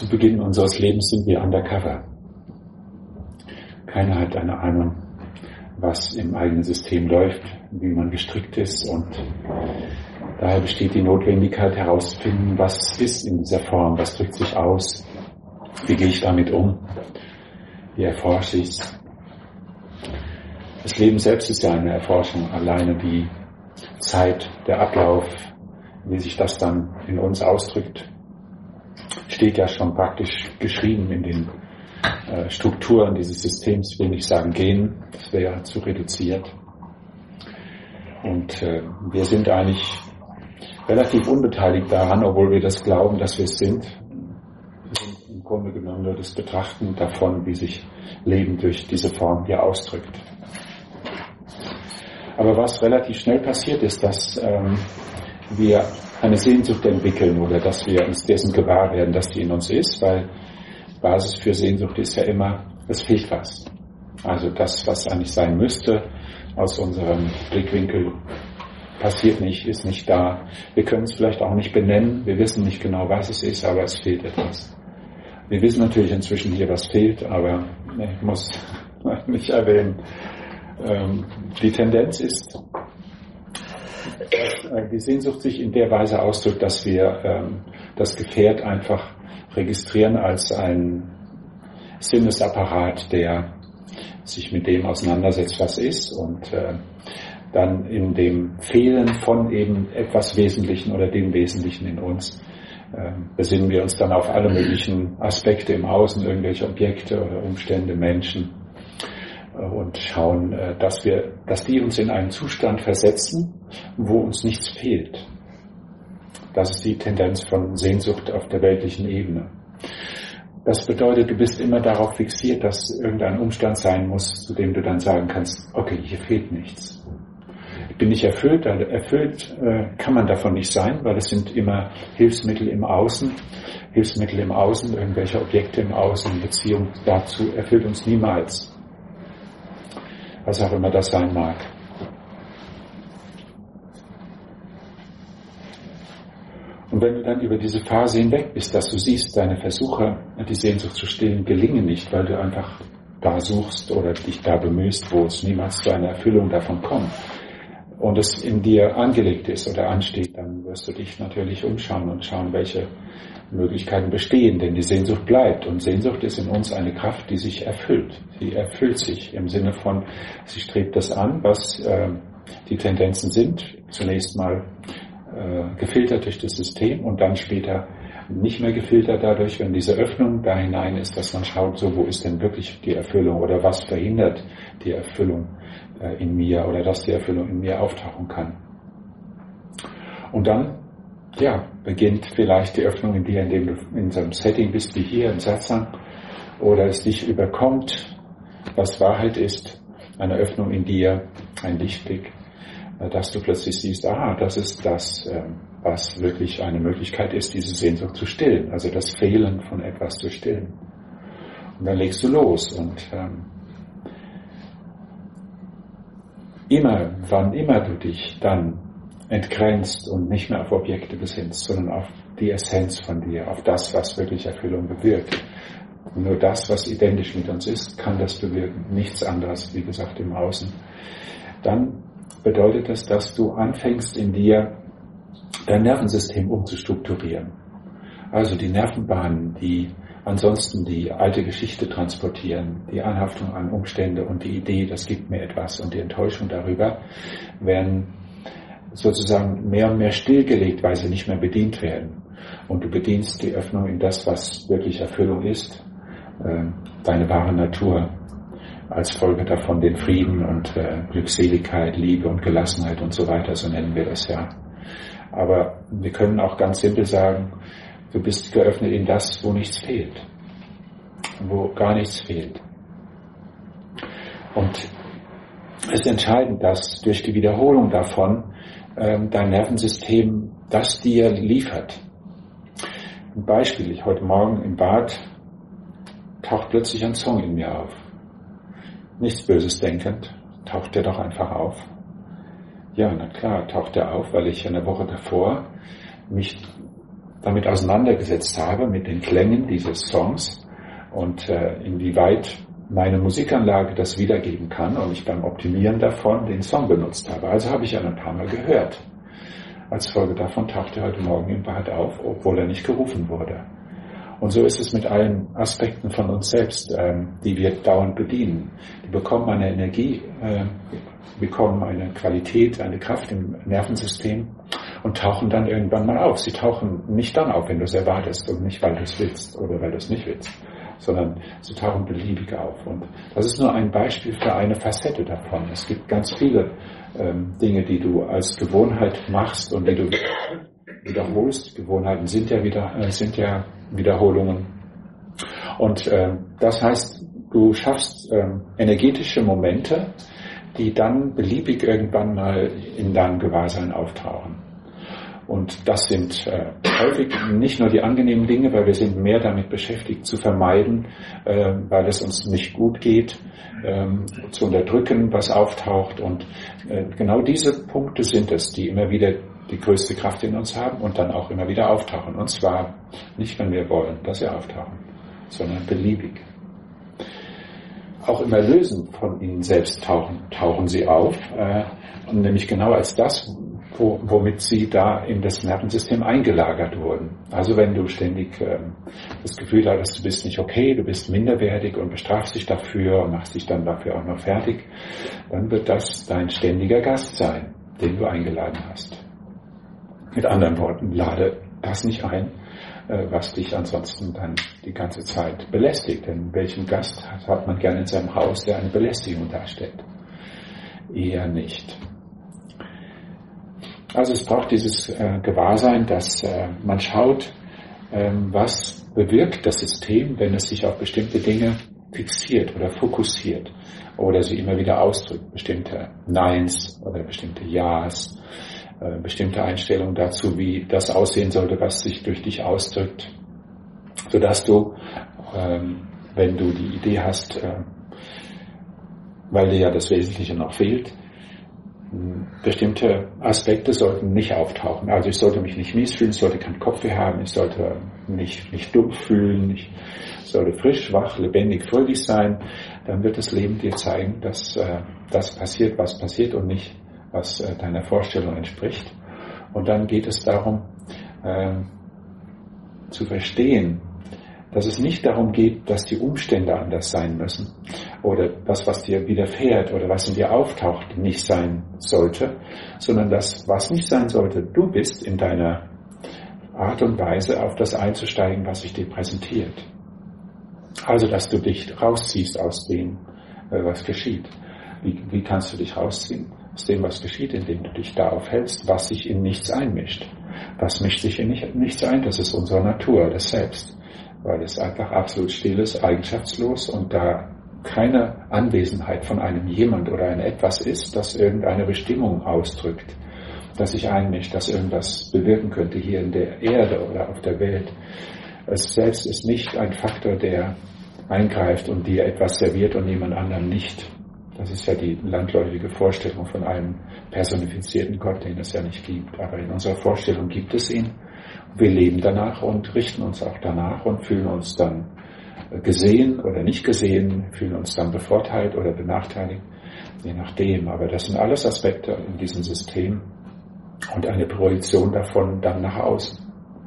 Zu Beginn unseres Lebens sind wir undercover. Keiner hat eine Ahnung, was im eigenen System läuft, wie man gestrickt ist, und daher besteht die Notwendigkeit herauszufinden, was ist in dieser Form, was drückt sich aus, wie gehe ich damit um, wie erforsche ich es. Das Leben selbst ist ja eine Erforschung, alleine die Zeit, der Ablauf, wie sich das dann in uns ausdrückt, steht ja schon praktisch geschrieben in den Strukturen dieses Systems. Ich will nicht sagen Genen, das wäre ja zu reduziert. Und wir sind eigentlich relativ unbeteiligt daran, obwohl wir das glauben, dass wir es sind. Wir sind im Grunde genommen nur das Betrachten davon, wie sich Leben durch diese Form hier ausdrückt. Aber was relativ schnell passiert ist, dass wir eine Sehnsucht entwickeln oder dass wir uns dessen gewahr werden, dass die in uns ist, weil Basis für Sehnsucht ist ja immer, es fehlt was. Also das, was eigentlich sein müsste, aus unserem Blickwinkel passiert nicht, ist nicht da. Wir können es vielleicht auch nicht benennen, wir wissen nicht genau, was es ist, aber es fehlt etwas. Wir wissen natürlich inzwischen hier, was fehlt, aber ich muss nicht erwähnen, die Tendenz ist, dass die Sehnsucht sich in der Weise ausdrückt, dass wir das Gefährt einfach registrieren als ein Sinnesapparat, der sich mit dem auseinandersetzt, was ist, und dann in dem Fehlen von eben etwas Wesentlichen oder dem Wesentlichen in uns besinnen wir uns dann auf alle möglichen Aspekte im Außen, irgendwelche Objekte oder Umstände, Menschen, und schauen, dass die uns in einen Zustand versetzen, wo uns nichts fehlt. Das ist die Tendenz von Sehnsucht auf der weltlichen Ebene. Das bedeutet, du bist immer darauf fixiert, dass irgendein Umstand sein muss, zu dem du dann sagen kannst, okay, hier fehlt nichts. Ich bin nicht erfüllt, erfüllt kann man davon nicht sein, weil es sind immer Hilfsmittel im Außen, irgendwelche Objekte im Außen, Beziehung dazu erfüllt uns niemals. Was auch immer das sein mag. Und wenn du dann über diese Phase hinweg bist, dass du siehst, deine Versuche, die Sehnsucht zu stillen, gelingen nicht, weil du einfach da suchst oder dich da bemühst, wo es niemals zu einer Erfüllung davon kommt, und es in dir angelegt ist oder ansteht, dann wirst du dich natürlich umschauen und schauen, welche Möglichkeiten bestehen, denn die Sehnsucht bleibt, und Sehnsucht ist in uns eine Kraft, die sich erfüllt. Sie erfüllt sich im Sinne von, sie strebt das an, was die Tendenzen sind, zunächst mal gefiltert durch das System und dann später nicht mehr gefiltert dadurch, wenn diese Öffnung da hinein ist, dass man schaut, so, wo ist denn wirklich die Erfüllung oder was verhindert die Erfüllung in mir oder dass die Erfüllung in mir auftauchen kann. Und dann beginnt vielleicht die Öffnung in dir, indem du in so einem Setting bist wie hier im Satsang, oder es dich überkommt, was Wahrheit ist, eine Öffnung in dir, ein Lichtblick, dass du plötzlich siehst, das ist das, was wirklich eine Möglichkeit ist, diese Sehnsucht zu stillen, also das Fehlen von etwas zu stillen. Und dann legst du los und wann immer du dich dann entgrenzt und nicht mehr auf Objekte besinnst, sondern auf die Essenz von dir, auf das, was wirklich Erfüllung bewirkt. Und nur das, was identisch mit uns ist, kann das bewirken, nichts anderes, wie gesagt, im Außen. Dann bedeutet das, dass du anfängst, in dir dein Nervensystem umzustrukturieren. Also die Nervenbahnen, die ansonsten die alte Geschichte transportieren, die Anhaftung an Umstände und die Idee, das gibt mir etwas, und die Enttäuschung darüber, werden sozusagen mehr und mehr stillgelegt, weil sie nicht mehr bedient werden. Und du bedienst die Öffnung in das, was wirklich Erfüllung ist, deine wahre Natur, als Folge davon den Frieden und Glückseligkeit, Liebe und Gelassenheit und so weiter, so nennen wir das ja. Aber wir können auch ganz simpel sagen, du bist geöffnet in das, wo nichts fehlt, wo gar nichts fehlt. Und es ist entscheidend, dass durch die Wiederholung davon dein Nervensystem das dir liefert. Ein Beispiel, heute Morgen im Bad taucht plötzlich ein Song in mir auf. Nichts Böses denkend, taucht der doch einfach auf. Ja, na klar, taucht er auf, weil ich eine Woche davor mich damit auseinandergesetzt habe, mit den Klängen dieses Songs und inwieweit meine Musikanlage das wiedergeben kann und ich beim Optimieren davon den Song benutzt habe. Also habe ich ihn ein paar Mal gehört. Als Folge davon tauchte er heute Morgen im Bad auf, obwohl er nicht gerufen wurde. Und so ist es mit allen Aspekten von uns selbst, die wir dauernd bedienen. Die bekommen eine Energie, bekommen eine Qualität, eine Kraft im Nervensystem und tauchen dann irgendwann mal auf. Sie tauchen nicht dann auf, wenn du es erwartest und nicht, weil du es willst oder weil du es nicht willst, sondern sie tauchen beliebig auf. Und das ist nur ein Beispiel für eine Facette davon. Es gibt ganz viele Dinge, die du als Gewohnheit machst und die du wiederholst. Gewohnheiten sind ja Wiederholungen. Und das heißt, du schaffst energetische Momente, die dann beliebig irgendwann mal in deinem Gewahrsein auftauchen. Und das sind häufig nicht nur die angenehmen Dinge, weil wir sind mehr damit beschäftigt zu vermeiden, weil es uns nicht gut geht, zu unterdrücken, was auftaucht. Und genau diese Punkte sind es, die immer wieder die größte Kraft in uns haben und dann auch immer wieder auftauchen. Und zwar nicht, wenn wir wollen, dass sie auftauchen, sondern beliebig. Auch im Erlösen von ihnen selbst tauchen sie auf, und nämlich genau als das, womit sie da in das Nervensystem eingelagert wurden. Also wenn du ständig das Gefühl hast, du bist nicht okay, du bist minderwertig und bestrafst dich dafür und machst dich dann dafür auch noch fertig, dann wird das dein ständiger Gast sein, den du eingeladen hast. Mit anderen Worten, lade das nicht ein, was dich ansonsten dann die ganze Zeit belästigt. Denn welchen Gast hat man gerne in seinem Haus, der eine Belästigung darstellt? Eher nicht. Also es braucht dieses Gewahrsein, dass man schaut, was bewirkt das System, wenn es sich auf bestimmte Dinge fixiert oder fokussiert oder sie immer wieder ausdrückt, bestimmte Neins oder bestimmte Ja's, bestimmte Einstellungen dazu, wie das aussehen sollte, was sich durch dich ausdrückt, sodass du, wenn du die Idee hast, weil dir ja das Wesentliche noch fehlt, bestimmte Aspekte sollten nicht auftauchen. Also ich sollte mich nicht mies fühlen, ich sollte keinen Kopfweh haben, ich sollte mich dumpf fühlen, ich sollte frisch, wach, lebendig, fröhlich sein. Dann wird das Leben dir zeigen, dass das passiert, was passiert und nicht, was deiner Vorstellung entspricht. Und dann geht es darum, zu verstehen, dass es nicht darum geht, dass die Umstände anders sein müssen oder das, was dir widerfährt oder was in dir auftaucht, nicht sein sollte, sondern das, was nicht sein sollte, du bist in deiner Art und Weise, auf das einzusteigen, was sich dir präsentiert. Also, dass du dich rausziehst aus dem, was geschieht. Wie kannst du dich rausziehen? Aus dem, was geschieht, indem du dich da aufhältst, was sich in nichts einmischt. Was mischt sich in nichts ein? Das ist unsere Natur, das Selbst. Weil es einfach absolut still ist, eigenschaftslos und da keine Anwesenheit von einem Jemand oder ein Etwas ist, das irgendeine Bestimmung ausdrückt, das sich einmischt, das irgendwas bewirken könnte hier in der Erde oder auf der Welt. Es selbst ist nicht ein Faktor, der eingreift und dir etwas serviert und jemand anderem nicht. Das ist ja die landläufige Vorstellung von einem personifizierten Gott, den es ja nicht gibt. Aber in unserer Vorstellung gibt es ihn. Wir leben danach und richten uns auch danach und fühlen uns dann gesehen oder nicht gesehen, fühlen uns dann bevorteilt oder benachteiligt, je nachdem. Aber das sind alles Aspekte in diesem System und eine Projektion davon dann nach außen.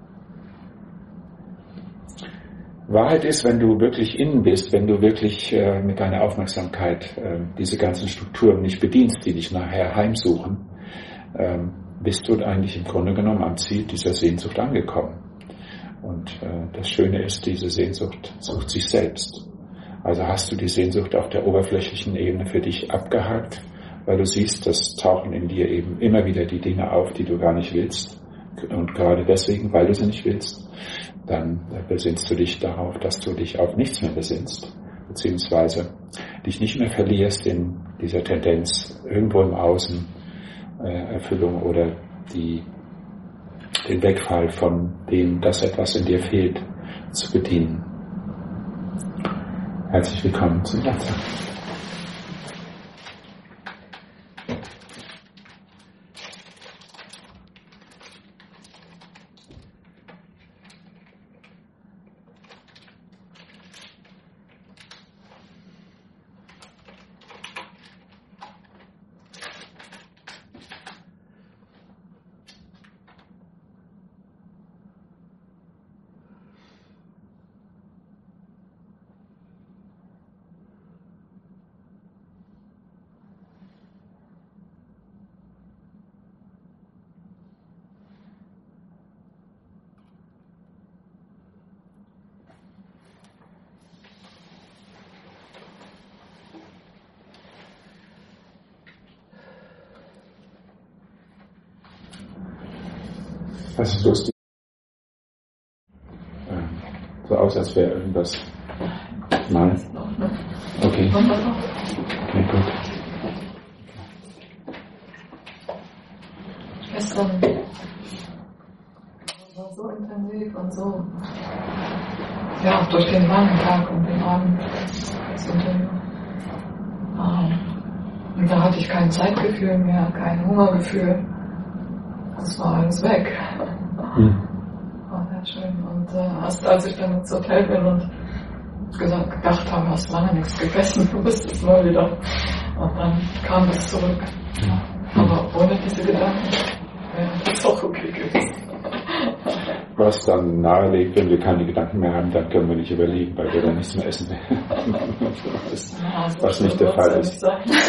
Wahrheit ist, wenn du wirklich innen bist, wenn du wirklich mit deiner Aufmerksamkeit diese ganzen Strukturen nicht bedienst, die dich nachher heimsuchen, bist du eigentlich im Grunde genommen am Ziel dieser Sehnsucht angekommen. Und das Schöne ist, diese Sehnsucht sucht sich selbst. Also hast du die Sehnsucht auf der oberflächlichen Ebene für dich abgehakt, weil du siehst, das tauchen in dir eben immer wieder die Dinge auf, die du gar nicht willst. Und gerade deswegen, weil du sie nicht willst, dann besinnst du dich darauf, dass du dich auf nichts mehr besinnst, beziehungsweise dich nicht mehr verlierst in dieser Tendenz, irgendwo im Außen Erfüllung oder den Wegfall von dem, dass etwas in dir fehlt, zu bedienen. Herzlich willkommen zum Satsang. Was ist lustig? So aus, als wäre irgendwas. Nein. Okay. Okay, gut. Gestern war so intensiv und so. Ja, durch den langen Tag und den Abend. Und da hatte ich kein Zeitgefühl mehr, kein Hungergefühl. Das war alles weg. War sehr schön. Und erst als ich dann ins Hotel bin und gedacht habe, hast lange nichts gegessen, du bist es mal wieder. Und dann kam das zurück. Aber ohne diese Gedanken wäre das auch okay gewesen. Was dann nahelegt, wenn wir keine Gedanken mehr haben, dann können wir nicht überleben, weil wir dann nichts mehr essen werden. Was nicht der Fall ist.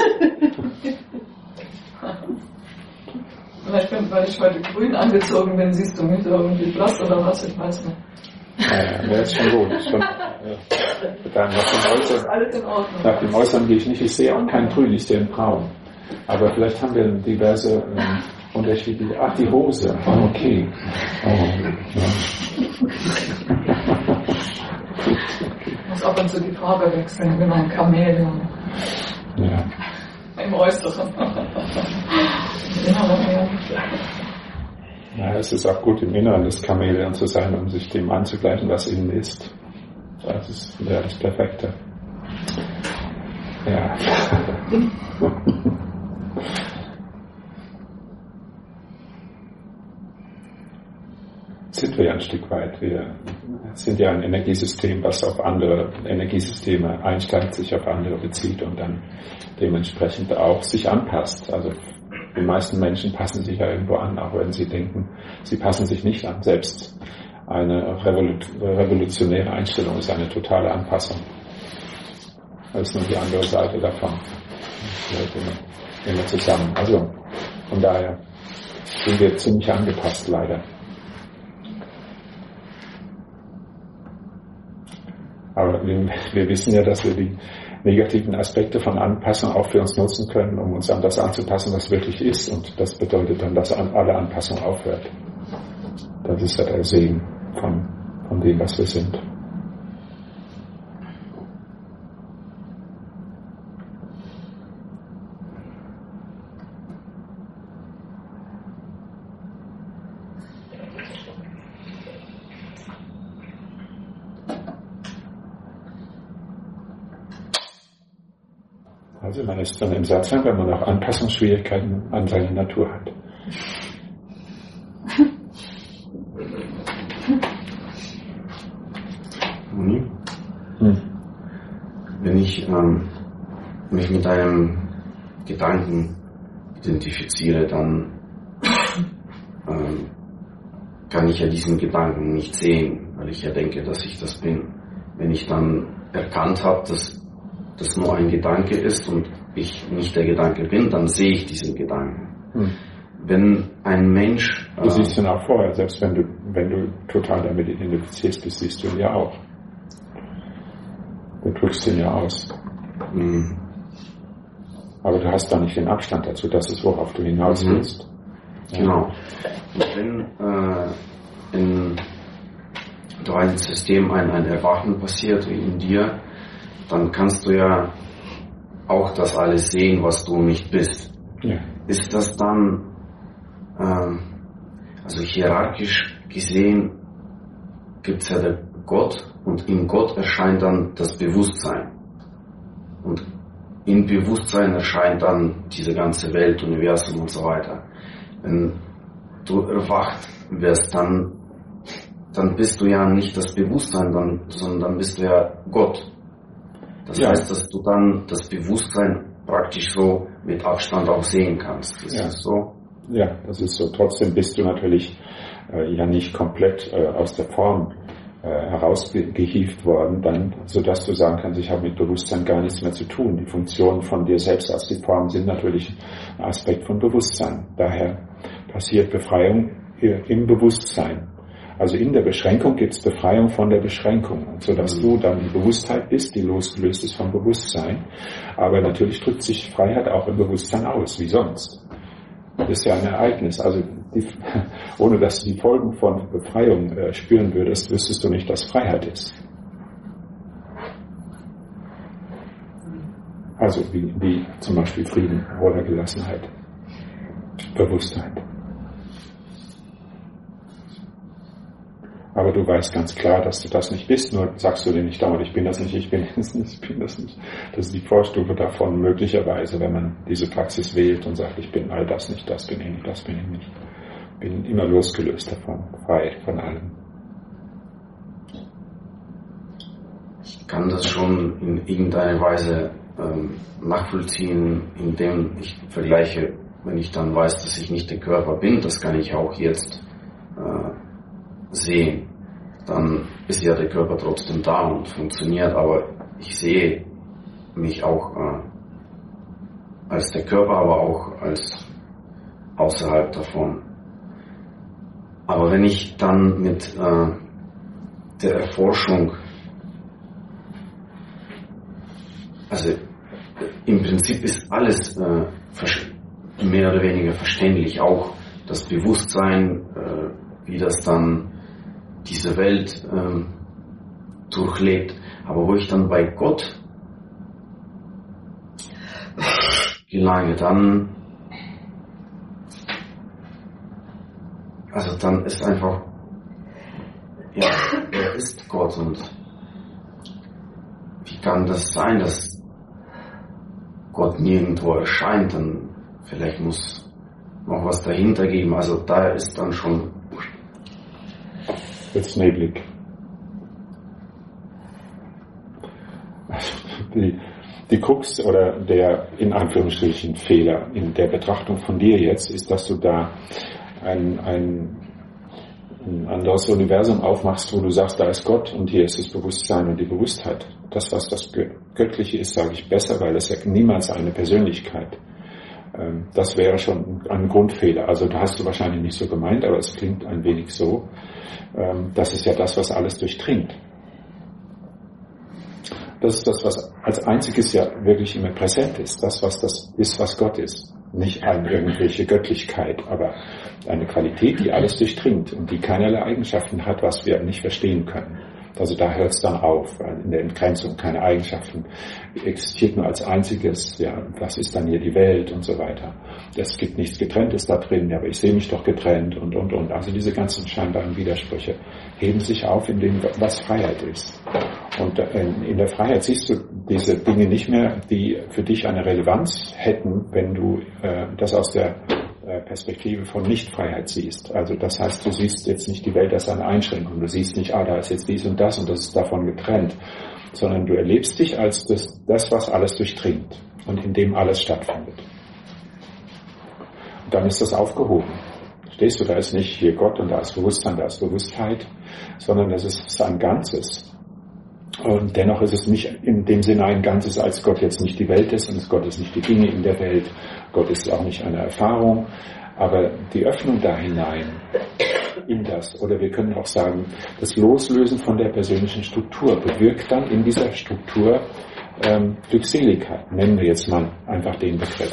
Vielleicht, weil ich heute grün angezogen bin, siehst du mich irgendwie blass oder was, ich weiß nicht. Ja, ist schon gut. Nach dem Äußeren gehe ich nicht, ich sehe auch kein Grün, ich sehe ein Braun. Aber vielleicht haben wir diverse unterschiedliche. Ach, die Hose. Oh, okay. Ich muss ab und zu die Farbe wechseln, ich bin ein Chamäleon. Ja. Im Äußeren. Ja, es ist auch gut, im Inneren des Chamäleon zu sein, um sich dem anzugleichen, was innen ist. Das ist ja das Perfekte. Ja. Sind wir ja ein Stück weit. Wir sind ja ein Energiesystem, was auf andere Energiesysteme einsteigt, sich auf andere bezieht und dann dementsprechend auch sich anpasst. Also die meisten Menschen passen sich ja irgendwo an, auch wenn sie denken, sie passen sich nicht an. Selbst eine revolutionäre Einstellung ist eine totale Anpassung. Das ist nur die andere Seite davon. Das gehört immer zusammen. Also von daher sind wir ziemlich angepasst, leider. Aber wir wissen ja, dass wir die negativen Aspekte von Anpassung auch für uns nutzen können, um uns an das anzupassen, was wirklich ist. Und das bedeutet dann, dass alle Anpassung aufhört. Das ist ja der Segen von dem, was wir sind. Also man ist dann im Satsang, wenn man auch Anpassungsschwierigkeiten an seine Natur hat. Wenn ich mich mit einem Gedanken identifiziere, dann kann ich ja diesen Gedanken nicht sehen, weil ich ja denke, dass ich das bin. Wenn ich dann erkannt habe, dass das nur ein Gedanke ist und ich nicht der Gedanke bin, dann sehe ich diesen Gedanken. Wenn ein Mensch... Du siehst ihn auch vorher, selbst wenn du total damit identifizierst bist, siehst du ihn ja auch. Du drückst ihn ja aus. Aber du hast da nicht den Abstand dazu, das ist, worauf du hinaus willst. Ja. Genau. Und wenn in deinem System ein Erwachen passiert wie in dir, dann kannst du ja auch das alles sehen, was du nicht bist. Ja. Ist das dann, also hierarchisch gesehen, gibt es ja den Gott und in Gott erscheint dann das Bewusstsein. Und im Bewusstsein erscheint dann diese ganze Welt, Universum und so weiter. Wenn du erwacht wirst, dann bist du ja nicht das Bewusstsein, sondern dann bist du ja Gott. Das heißt, dass du dann das Bewusstsein praktisch so mit Abstand auch sehen kannst. Ist das so? Ja, das ist so. Trotzdem bist du natürlich ja nicht komplett aus der Form herausgehievt worden, dann, sodass du sagen kannst, ich habe mit Bewusstsein gar nichts mehr zu tun. Die Funktionen von dir selbst als die Form sind natürlich ein Aspekt von Bewusstsein. Daher passiert Befreiung im Bewusstsein. Also in der Beschränkung gibt es Befreiung von der Beschränkung, sodass du dann die Bewusstheit bist, die losgelöst ist vom Bewusstsein. Aber natürlich drückt sich Freiheit auch im Bewusstsein aus, wie sonst. Das ist ja ein Ereignis. Also ohne dass du die Folgen von Befreiung spüren würdest, wüsstest du nicht, dass Freiheit ist. Also wie zum Beispiel Frieden oder Gelassenheit, Bewusstheit. Aber du weißt ganz klar, dass du das nicht bist, nur sagst du dir nicht dauernd, ich bin das nicht, ich bin das nicht, ich bin das nicht. Das ist die Vorstufe davon, möglicherweise, wenn man diese Praxis wählt und sagt, ich bin all das nicht, das bin ich nicht, das bin ich nicht. Bin immer losgelöst davon, frei von allem. Ich kann das schon in irgendeiner Weise nachvollziehen, indem ich vergleiche, wenn ich dann weiß, dass ich nicht der Körper bin, das kann ich auch jetzt sehen, dann ist ja der Körper trotzdem da und funktioniert, aber ich sehe mich auch als der Körper, aber auch als außerhalb davon. Aber wenn ich dann mit der Erforschung, also im Prinzip ist alles mehr oder weniger verständlich, auch das Bewusstsein, wie das dann diese Welt durchlebt. Aber wo ich dann bei Gott gelange, dann ist einfach, ja, er ist Gott und wie kann das sein, dass Gott nirgendwo erscheint, dann vielleicht muss noch was dahinter geben, also da ist dann schon jetzt neblig. Die Krux oder der in Anführungsstrichen Fehler in der Betrachtung von dir jetzt ist, dass du da ein anderes Universum aufmachst, wo du sagst, da ist Gott und hier ist das Bewusstsein und die Bewusstheit. Das, was das Göttliche ist, sage ich besser, weil es ja niemals eine Persönlichkeit. Das wäre schon ein Grundfehler. Also da hast du wahrscheinlich nicht so gemeint, aber es klingt ein wenig so. Das ist ja das, was alles durchdringt. Das ist das, was als einziges ja wirklich immer präsent ist. Das ist, was Gott ist. Nicht eine irgendwelche Göttlichkeit, aber eine Qualität, die alles durchdringt und die keinerlei Eigenschaften hat, was wir nicht verstehen können. Also da hört es dann auf, in der Entgrenzung, keine Eigenschaften, existiert nur als einziges, ja, was ist dann hier die Welt und so weiter. Es gibt nichts Getrenntes da drin, ja, aber ich sehe mich doch getrennt und. Also diese ganzen scheinbaren Widersprüche heben sich auf in dem, was Freiheit ist. Und in der Freiheit siehst du diese Dinge nicht mehr, die für dich eine Relevanz hätten, wenn du das aus der Perspektive von Nichtfreiheit siehst. Also das heißt, du siehst jetzt nicht die Welt als eine Einschränkung, du siehst nicht, da ist jetzt dies und das ist davon getrennt, sondern du erlebst dich als das, was alles durchdringt und in dem alles stattfindet. Und dann ist das aufgehoben. Stehst du, da ist nicht hier Gott und da ist Bewusstsein, da ist Bewusstheit, sondern das ist ein Ganzes. Und dennoch ist es nicht in dem Sinne ein Ganzes, als Gott jetzt nicht die Welt ist und Gott ist nicht die Dinge in der Welt. Gott ist auch nicht eine Erfahrung, aber die Öffnung da hinein in das, oder wir können auch sagen, das Loslösen von der persönlichen Struktur bewirkt dann in dieser Struktur Glückseligkeit. Nennen wir jetzt mal einfach den Begriff.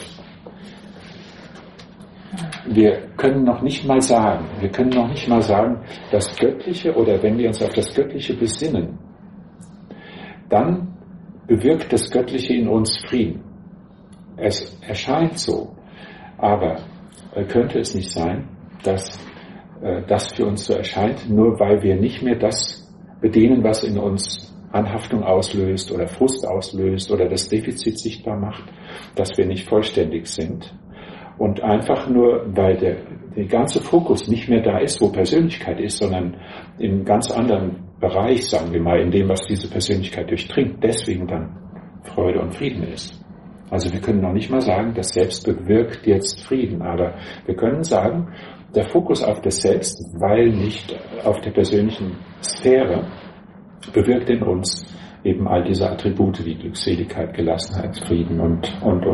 Wir können noch nicht mal sagen, das Göttliche, oder wenn wir uns auf das Göttliche besinnen, dann bewirkt das Göttliche in uns Frieden. Es erscheint so, aber könnte es nicht sein, dass das für uns so erscheint, nur weil wir nicht mehr das bedienen, was in uns Anhaftung auslöst oder Frust auslöst oder das Defizit sichtbar macht, dass wir nicht vollständig sind. Und einfach nur, weil der ganze Fokus nicht mehr da ist, wo Persönlichkeit ist, sondern in einem ganz anderen Bereich, sagen wir mal, in dem, was diese Persönlichkeit durchdringt, deswegen dann Freude und Frieden ist. Also wir können noch nicht mal sagen, das Selbst bewirkt jetzt Frieden, aber wir können sagen, der Fokus auf das Selbst, weil nicht auf der persönlichen Sphäre, bewirkt in uns eben all diese Attribute wie Glückseligkeit, Gelassenheit, Frieden und.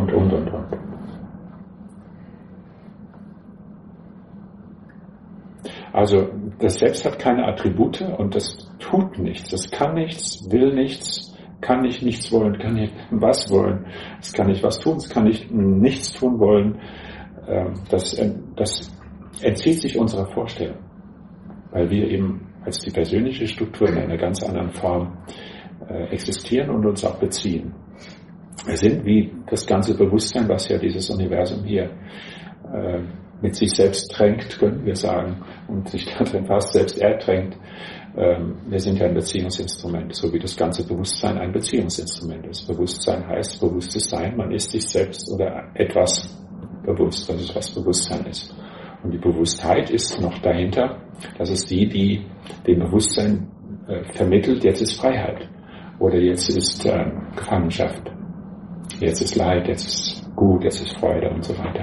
Also das Selbst hat keine Attribute und das tut nichts, das kann nichts, will nichts, kann nicht nichts wollen, kann nicht was wollen, es kann nicht was tun, es kann nicht nichts tun wollen. Das entzieht sich unserer Vorstellung, weil wir eben als die persönliche Struktur in einer ganz anderen Form existieren und uns auch beziehen. Wir sind wie das ganze Bewusstsein, was ja dieses Universum hier mit sich selbst tränkt, können wir sagen, und sich darin fast selbst ertränkt. Wir sind ja ein Beziehungsinstrument, so wie das ganze Bewusstsein ein Beziehungsinstrument ist. Bewusstsein heißt bewusstes Sein, man ist sich selbst oder etwas bewusst, das ist, was Bewusstsein ist. Und die Bewusstheit ist noch dahinter, das ist die dem Bewusstsein vermittelt, jetzt ist Freiheit oder jetzt ist Gefangenschaft, jetzt ist Leid, jetzt ist Gut, jetzt ist Freude und so weiter.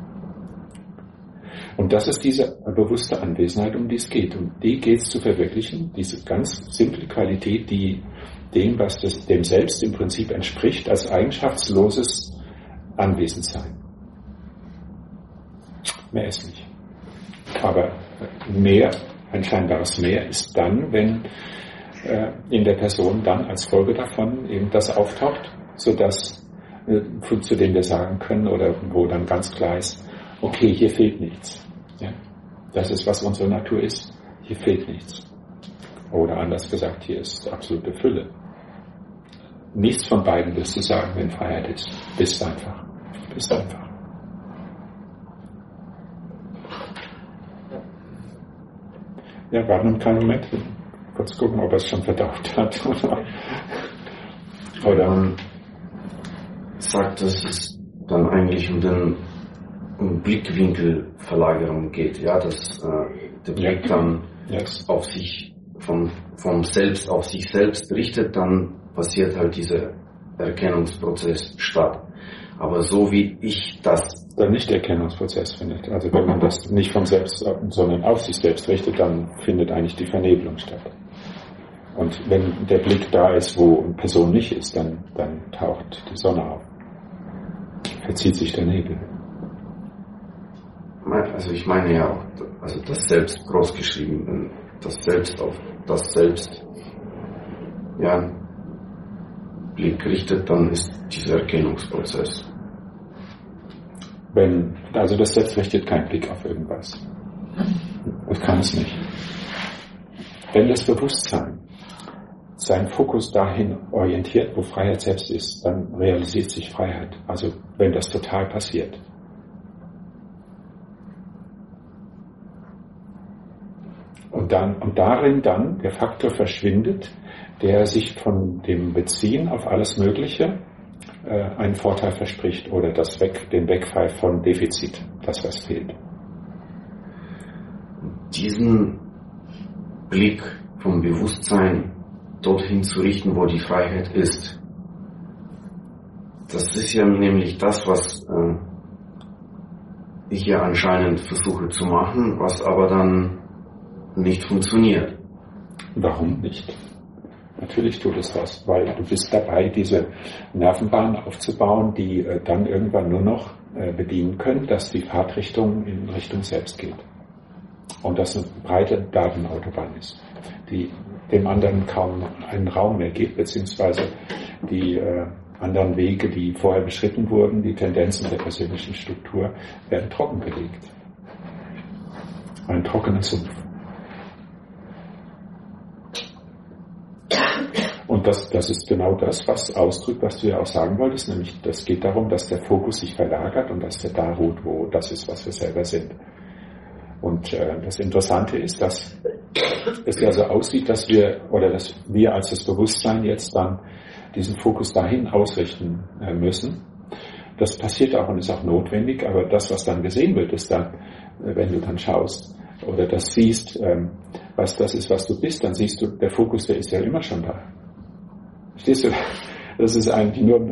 Und das ist diese bewusste Anwesenheit, um die es geht. Und die geht es zu verwirklichen, diese ganz simple Qualität, die dem, was dem Selbst im Prinzip entspricht, als eigenschaftsloses Anwesendsein. Mehr ist nicht. Aber mehr, ein scheinbares Mehr, ist dann, wenn in der Person dann als Folge davon eben das auftaucht, sodass zu dem wir sagen können oder wo dann ganz klar ist, okay, hier fehlt nichts. Ja, das ist, was unsere Natur ist. Hier fehlt nichts. Oder anders gesagt, hier ist absolute Fülle. Nichts von beiden wirst du sagen, wenn Freiheit ist. Bist einfach. Bist einfach. Ja, warte einen kleinen Moment. Kurz gucken, ob er es schon verdaut hat. Oder sagt, dass es dann eigentlich um Blickwinkelverlagerung geht, ja, dass der Blick dann auf sich, vom Selbst auf sich selbst richtet, dann passiert halt dieser Erkennungsprozess statt. Aber so wie ich das... Dann nicht der Erkennungsprozess findet. Also wenn man das nicht vom Selbst, sondern auf sich selbst richtet, dann findet eigentlich die Vernebelung statt. Und wenn der Blick da ist, wo eine Person nicht ist, dann taucht die Sonne auf. Verzieht sich der Nebel. Also ich meine ja auch, also das Selbst großgeschrieben, wenn das Selbst auf das Selbst ja Blick richtet, dann ist dieser Erkennungsprozess. Also das Selbst richtet keinen Blick auf irgendwas. Das kann es nicht. Wenn das Bewusstsein seinen Fokus dahin orientiert, wo Freiheit selbst ist, dann realisiert sich Freiheit. Also wenn das total passiert. Und darin dann der Faktor verschwindet, der sich von dem Beziehen auf alles Mögliche einen Vorteil verspricht oder den Wegfall von Defizit, das was fehlt. Diesen Blick vom Bewusstsein dorthin zu richten, wo die Freiheit ist, das ist ja nämlich das, was ich ja anscheinend versuche zu machen, was aber dann nicht funktioniert. Warum nicht? Natürlich tut es was, weil du bist dabei, diese Nervenbahnen aufzubauen, die dann irgendwann nur noch bedienen können, dass die Fahrtrichtung in Richtung Selbst geht. Und das eine breite Datenautobahn ist, die dem anderen kaum einen Raum mehr gibt, beziehungsweise die anderen Wege, die vorher beschritten wurden, die Tendenzen der persönlichen Struktur, werden trockengelegt. Ein trockener Sumpf. Und das ist genau das, was ausdrückt, was du ja auch sagen wolltest, nämlich das geht darum, dass der Fokus sich verlagert und dass der da ruht, wo das ist, was wir selber sind. Und das Interessante ist, dass es ja so aussieht, dass wir als das Bewusstsein jetzt dann diesen Fokus dahin ausrichten müssen. Das passiert auch und ist auch notwendig, aber das, was dann gesehen wird, ist dann, wenn du dann schaust oder das siehst, was das ist, was du bist, dann siehst du, der Fokus, der ist ja immer schon da. Verstehst du? Das ist eigentlich nur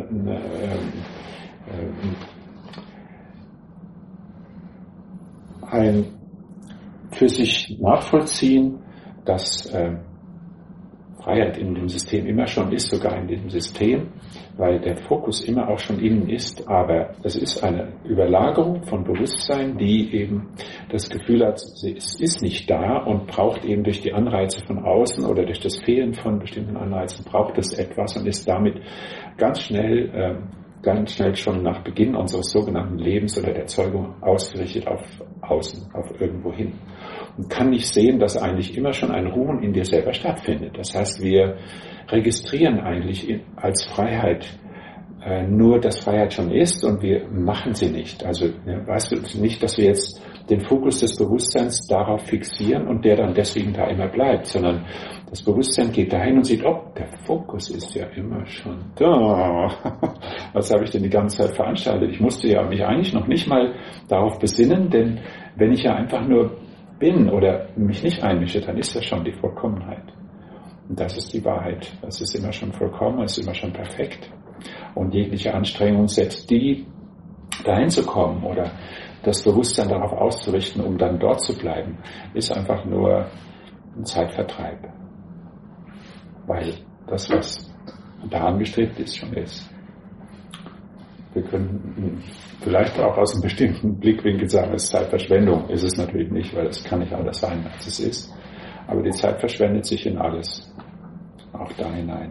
ein für sich nachvollziehen, dass Freiheit in dem System immer schon ist, sogar in dem System, weil der Fokus immer auch schon innen ist, aber es ist eine Überlagerung von Bewusstsein, die eben das Gefühl hat, es ist nicht da und braucht eben durch die Anreize von außen oder durch das Fehlen von bestimmten Anreizen braucht es etwas und ist damit ganz schnell schon nach Beginn unseres sogenannten Lebens oder der Zeugung ausgerichtet außen, auf irgendwo hin. Und kann nicht sehen, dass eigentlich immer schon ein Ruhen in dir selber stattfindet. Das heißt, wir registrieren eigentlich als Freiheit nur, dass Freiheit schon ist und wir machen sie nicht. Also weißt du nicht, dass wir jetzt den Fokus des Bewusstseins darauf fixieren und der dann deswegen da immer bleibt, sondern das Bewusstsein geht dahin und sieht, oh, der Fokus ist ja immer schon da. Was habe ich denn die ganze Zeit veranstaltet? Ich musste ja mich eigentlich noch nicht mal darauf besinnen, denn wenn ich ja einfach nur bin oder mich nicht einmische, dann ist das schon die Vollkommenheit. Und das ist die Wahrheit. Das ist immer schon vollkommen, es ist immer schon perfekt. Und jegliche Anstrengung setzt die, dahin zu kommen oder das Bewusstsein darauf auszurichten, um dann dort zu bleiben, ist einfach nur ein Zeitvertreib. Weil das, was da angestrebt ist, schon ist. Wir können vielleicht auch aus einem bestimmten Blickwinkel sagen, es ist Zeitverschwendung. Ist es natürlich nicht, weil es kann nicht anders sein, als es ist. Aber die Zeit verschwendet sich in alles, auch da hinein.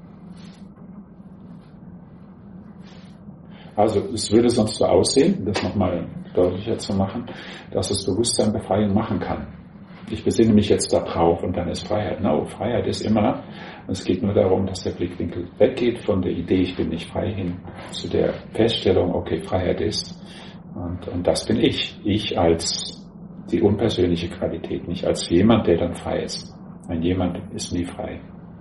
Also es würde sonst so aussehen, das nochmal deutlicher zu machen, dass das Bewusstsein Befreiung machen kann. Ich besinne mich jetzt da drauf und dann ist Freiheit. No, Freiheit ist immer, es geht nur darum, dass der Blickwinkel weggeht von der Idee, ich bin nicht frei, hin zu der Feststellung, okay, Freiheit ist und das bin ich. Ich als die unpersönliche Qualität, nicht als jemand, der dann frei ist. Ein jemand ist nie frei.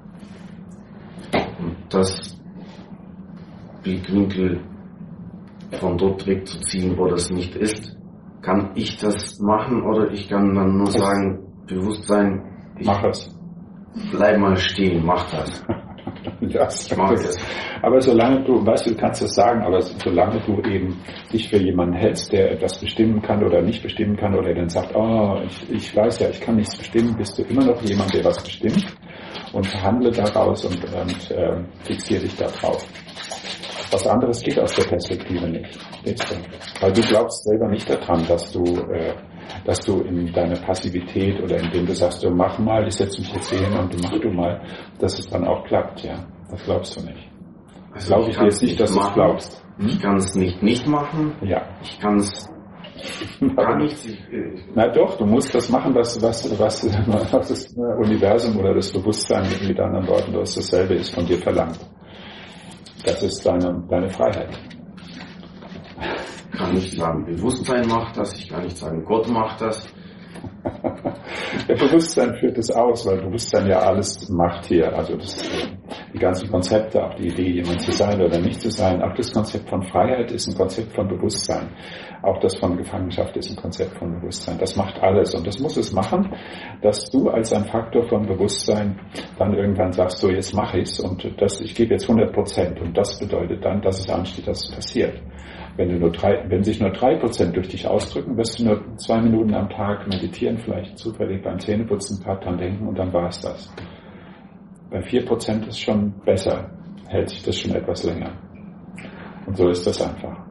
Und das Blickwinkel von dort wegzuziehen, wo das nicht ist, kann ich das machen oder ich kann dann nur sagen, Bewusstsein, mach es. Bleib mal stehen, mach das. Ich mag das. Aber solange du, weißt du, kannst das sagen, aber solange du eben dich für jemanden hältst, der etwas bestimmen kann oder nicht bestimmen kann oder dann sagt, oh, ich weiß ja, ich kann nichts bestimmen, bist du immer noch jemand, der was bestimmt und verhandle daraus und fixiere dich da drauf. Was anderes geht aus der Perspektive nicht. Weil du glaubst selber nicht daran, dass du in deiner Passivität oder indem du sagst, du mach mal, ich setze mich jetzt hier hin und mach du mal, dass es dann auch klappt, ja. Das glaubst du nicht. Also glaube ich dir jetzt nicht, dass du es glaubst. Ich kann es nicht machen. Ja. Ich kann es gar nicht. Na doch, du musst das machen, was das Universum oder das Bewusstsein mit anderen Worten, was dasselbe ist, von dir verlangt. Das ist deine Freiheit. Ich kann nicht sagen, Bewusstsein macht das, ich kann nicht sagen, Gott macht das. Der Bewusstsein führt es aus, weil Bewusstsein ja alles macht hier. Also die ganzen Konzepte, auch die Idee, jemand zu sein oder nicht zu sein. Auch das Konzept von Freiheit ist ein Konzept von Bewusstsein. Auch das von Gefangenschaft ist ein Konzept von Bewusstsein. Das macht alles. Und das muss es machen, dass du als ein Faktor von Bewusstsein dann irgendwann sagst, so jetzt mache ich es und ich gebe jetzt 100%. Und das bedeutet dann, dass es ansteht, dass es passiert. Wenn sich nur 3% durch dich ausdrücken, wirst du nur 2 Minuten am Tag meditieren, vielleicht zufällig beim Zähneputzen ein paar dran denken und dann war es das. Bei 4% ist schon besser, hält sich das schon etwas länger. Und so ist das einfach.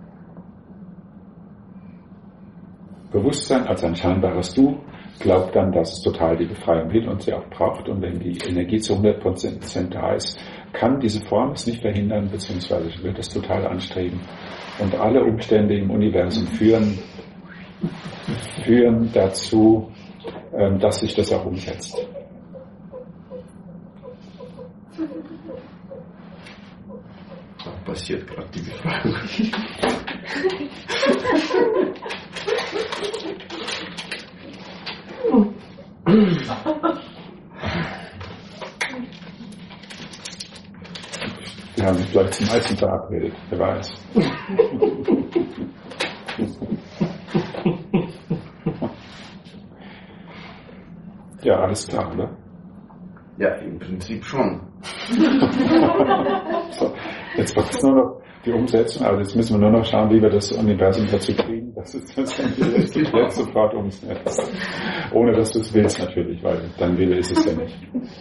Bewusstsein als ein scheinbares Du glaubt dann, dass es total die Befreiung will und sie auch braucht. Und wenn die Energie zu 100% da ist, kann diese Form es nicht verhindern, beziehungsweise wird es total anstreben. Und alle Umstände im Universum führen dazu, dass sich das auch umsetzt. Da passiert gerade die Befreiung. Wir haben uns vielleicht zum Essen verabredet, wer weiß. Ja, alles klar, oder? Ja, im Prinzip schon. So, jetzt war es nur noch die Umsetzung, also jetzt müssen wir nur noch schauen, wie wir das Universum dazu kriegen, dass es das jetzt sofort umsetzt. Ohne dass du es willst natürlich, weil dein Wille ist es ja nicht.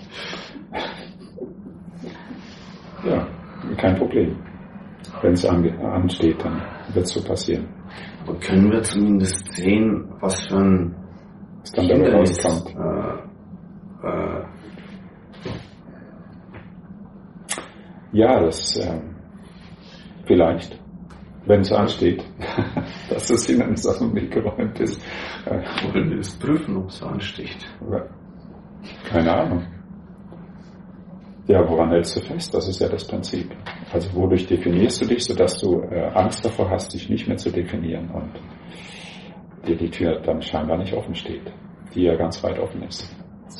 Ja, kein Problem. Wenn es ansteht, dann wird es so passieren. Aber können wir zumindest sehen, was für ein Hindernis kommt? Ja, das vielleicht. Wenn es ansteht, dass das Hindernis aus dem Weg geräumt ist. Wollen wir das prüfen, ob es ansteht? Keine Ahnung. Ja, woran hältst du fest? Das ist ja das Prinzip. Also wodurch definierst du dich, sodass du Angst davor hast, dich nicht mehr zu definieren und dir die Tür dann scheinbar nicht offen steht, die ja ganz weit offen ist.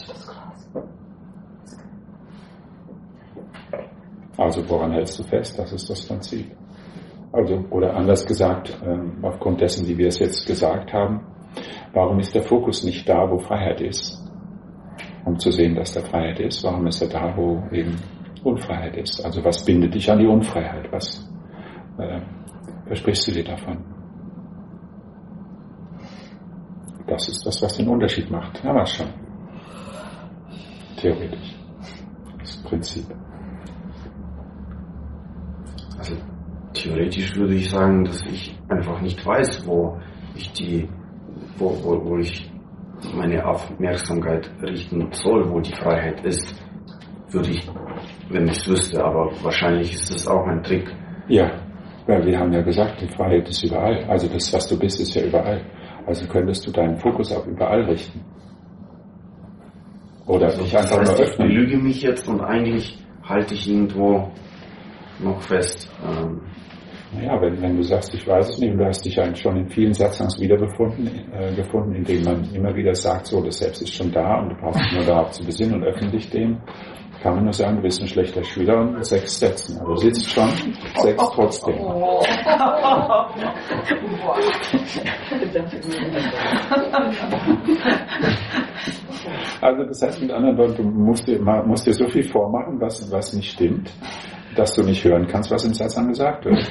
Also woran hältst du fest? Das ist das Prinzip. Also, oder anders gesagt, aufgrund dessen, wie wir es jetzt gesagt haben, warum ist der Fokus nicht da, wo Freiheit ist? Um zu sehen, dass da Freiheit ist. Warum ist er da, wo eben Unfreiheit ist? Also was bindet dich an die Unfreiheit? Was versprichst du dir davon? Das ist das, was den Unterschied macht. Ja, was schon. Theoretisch. Das Prinzip. Also theoretisch würde ich sagen, dass ich einfach nicht weiß, wo ich meine Aufmerksamkeit richten soll, wo die Freiheit ist. Würde ich, wenn ich es wüsste, aber wahrscheinlich ist es auch ein Trick. Ja, weil wir haben ja gesagt, die Freiheit ist überall. Also das, was du bist, ist ja überall. Also könntest du deinen Fokus auch überall richten. Oder also dich einfach nur öffnen. Ich lüge mich jetzt und eigentlich halte ich irgendwo noch fest. Naja, wenn du sagst, ich weiß es nicht, und du hast dich eigentlich schon in vielen Satzangs gefunden, in denen man immer wieder sagt, so, das Selbst ist schon da und du brauchst dich nur darauf zu besinnen und öffnen dich dem, kann man nur sagen, du bist ein schlechter Schüler und 6 setzen. Aber du sitzt schon 6 trotzdem. Also das heißt mit anderen Worten, du musst dir so viel vormachen, was nicht stimmt, dass du nicht hören kannst, was im Satzang gesagt wird.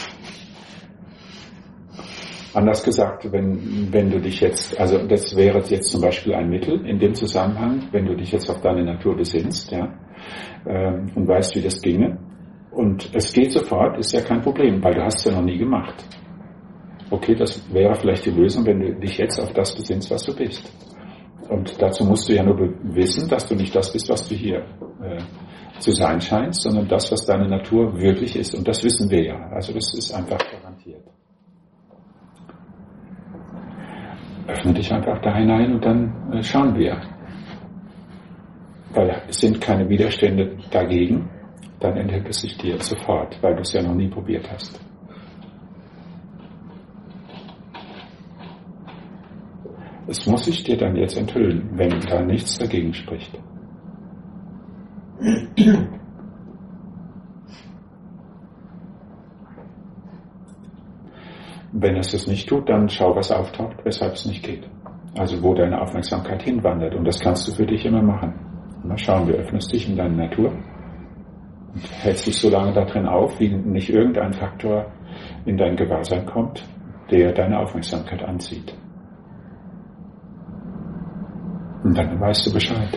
Anders gesagt, wenn du dich jetzt, also das wäre jetzt zum Beispiel ein Mittel in dem Zusammenhang, wenn du dich jetzt auf deine Natur besinnst, ja, und weißt, wie das ginge, und es geht sofort, ist ja kein Problem, weil du hast es ja noch nie gemacht. Okay, das wäre vielleicht die Lösung, wenn du dich jetzt auf das besinnst, was du bist. Und dazu musst du ja nur wissen, dass du nicht das bist, was du hier zu sein scheinst, sondern das, was deine Natur wirklich ist. Und das wissen wir ja. Also das ist einfach garantiert. Öffne dich einfach da hinein und dann schauen wir. Weil es sind keine Widerstände dagegen, dann enthält es sich dir sofort, weil du es ja noch nie probiert hast. Es muss sich dir dann jetzt enthüllen, wenn da nichts dagegen spricht. Wenn es das nicht tut, dann schau, was auftaucht, weshalb es nicht geht. Also wo deine Aufmerksamkeit hinwandert. Und das kannst du für dich immer machen. Mal schauen, du öffnest dich in deine Natur und hältst dich so lange da drin auf, wie nicht irgendein Faktor in dein Gewahrsein kommt, der deine Aufmerksamkeit anzieht. Und dann weißt du Bescheid.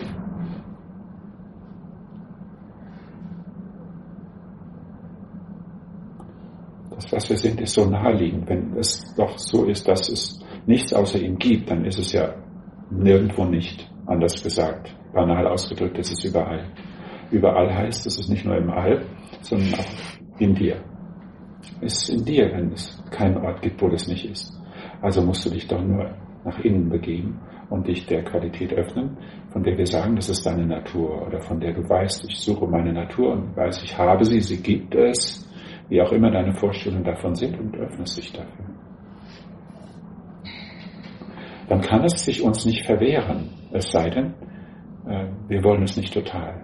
Das, was wir sind, ist so naheliegend. Wenn es doch so ist, dass es nichts außer ihm gibt, dann ist es ja nirgendwo nicht. Anders gesagt, banal ausgedrückt, es ist überall. Überall heißt, es ist nicht nur im All, sondern auch in dir. Es ist in dir, wenn es keinen Ort gibt, wo das nicht ist. Also musst du dich doch nur nach innen begeben und dich der Qualität öffnen, von der wir sagen, das ist deine Natur, oder von der du weißt, ich suche meine Natur und weiß, ich habe sie, sie gibt es, wie auch immer deine Vorstellungen davon sind, und öffnest dich dafür. Dann kann es sich uns nicht verwehren, es sei denn, wir wollen es nicht total.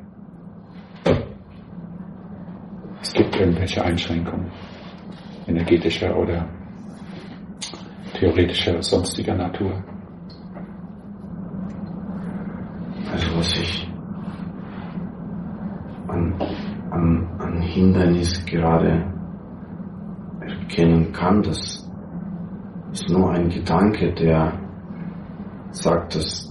Es gibt irgendwelche Einschränkungen, energetischer oder theoretischer, sonstiger Natur. Also was ich an Hindernis gerade erkennen kann, das ist nur ein Gedanke, der sagt, dass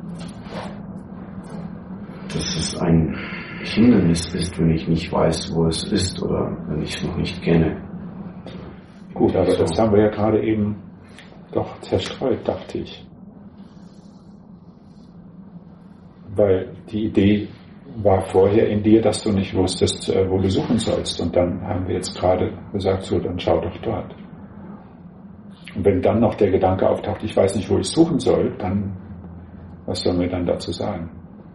es ein Hindernis ist, wenn ich nicht weiß, wo es ist, oder wenn ich es noch nicht kenne. Gut, aber das haben wir ja gerade eben doch zerstreut, dachte ich. Weil die Idee war vorher in dir, dass du nicht wusstest, wo du suchen sollst. Und dann haben wir jetzt gerade gesagt, so, dann schau doch dort. Und wenn dann noch der Gedanke auftaucht, ich weiß nicht, wo ich suchen soll, dann, was sollen wir dann dazu sagen?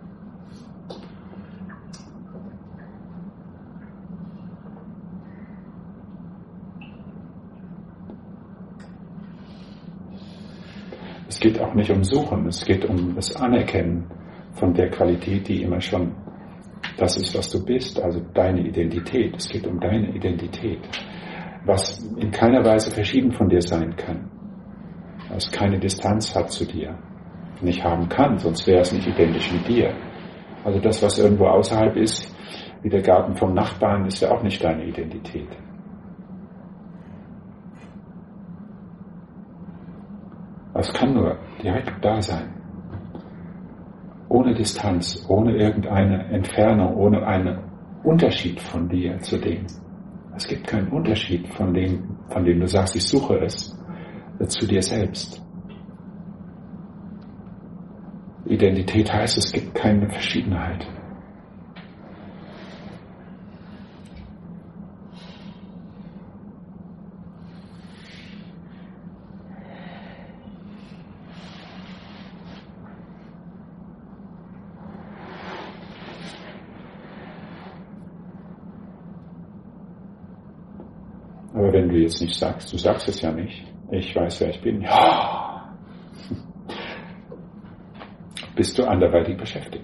Es geht auch nicht um Suchen, es geht um das Anerkennen von der Qualität, die immer schon das ist, was du bist, also deine Identität. Es geht um deine Identität, was in keiner Weise verschieden von dir sein kann, was keine Distanz hat zu dir, nicht haben kann, sonst wäre es nicht identisch mit dir. Also das, was irgendwo außerhalb ist, wie der Garten vom Nachbarn, ist ja auch nicht deine Identität. Es kann nur direkt da sein. Ohne Distanz, ohne irgendeine Entfernung, ohne einen Unterschied von dir zu dem. Es gibt keinen Unterschied von dem du sagst, ich suche es, zu dir selbst. Identität heißt, es gibt keine Verschiedenheit. Aber wenn du jetzt nicht sagst, du sagst es ja nicht, ich weiß, wer ich bin, ja, bist du anderweitig beschäftigt.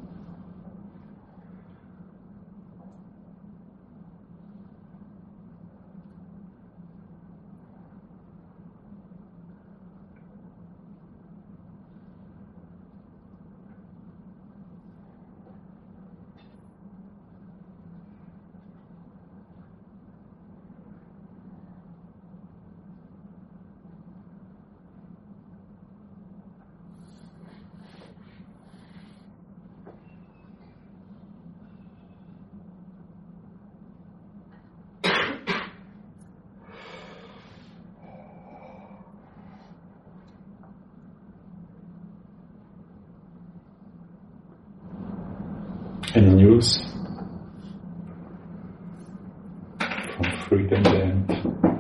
Any news from Freedom Land?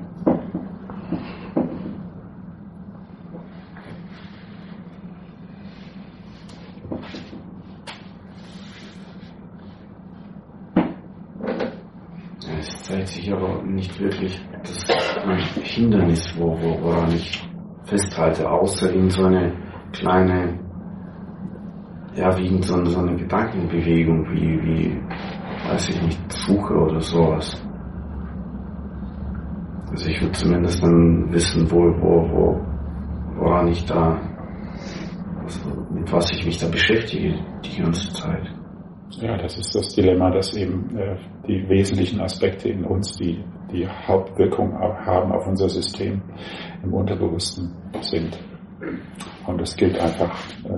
Es zeigt sich aber nicht wirklich das Hindernis, woran ich festhalte, außer in so eine kleine, ja, wie so eine Gedankenbewegung, wie, weiß ich nicht, Suche oder sowas. Also ich würde zumindest dann wissen, woran ich da, also mit was ich mich da beschäftige die ganze Zeit. Ja, das ist das Dilemma, dass eben die wesentlichen Aspekte in uns, die Hauptwirkung haben auf unser System, im Unterbewussten sind. Und es gilt einfach,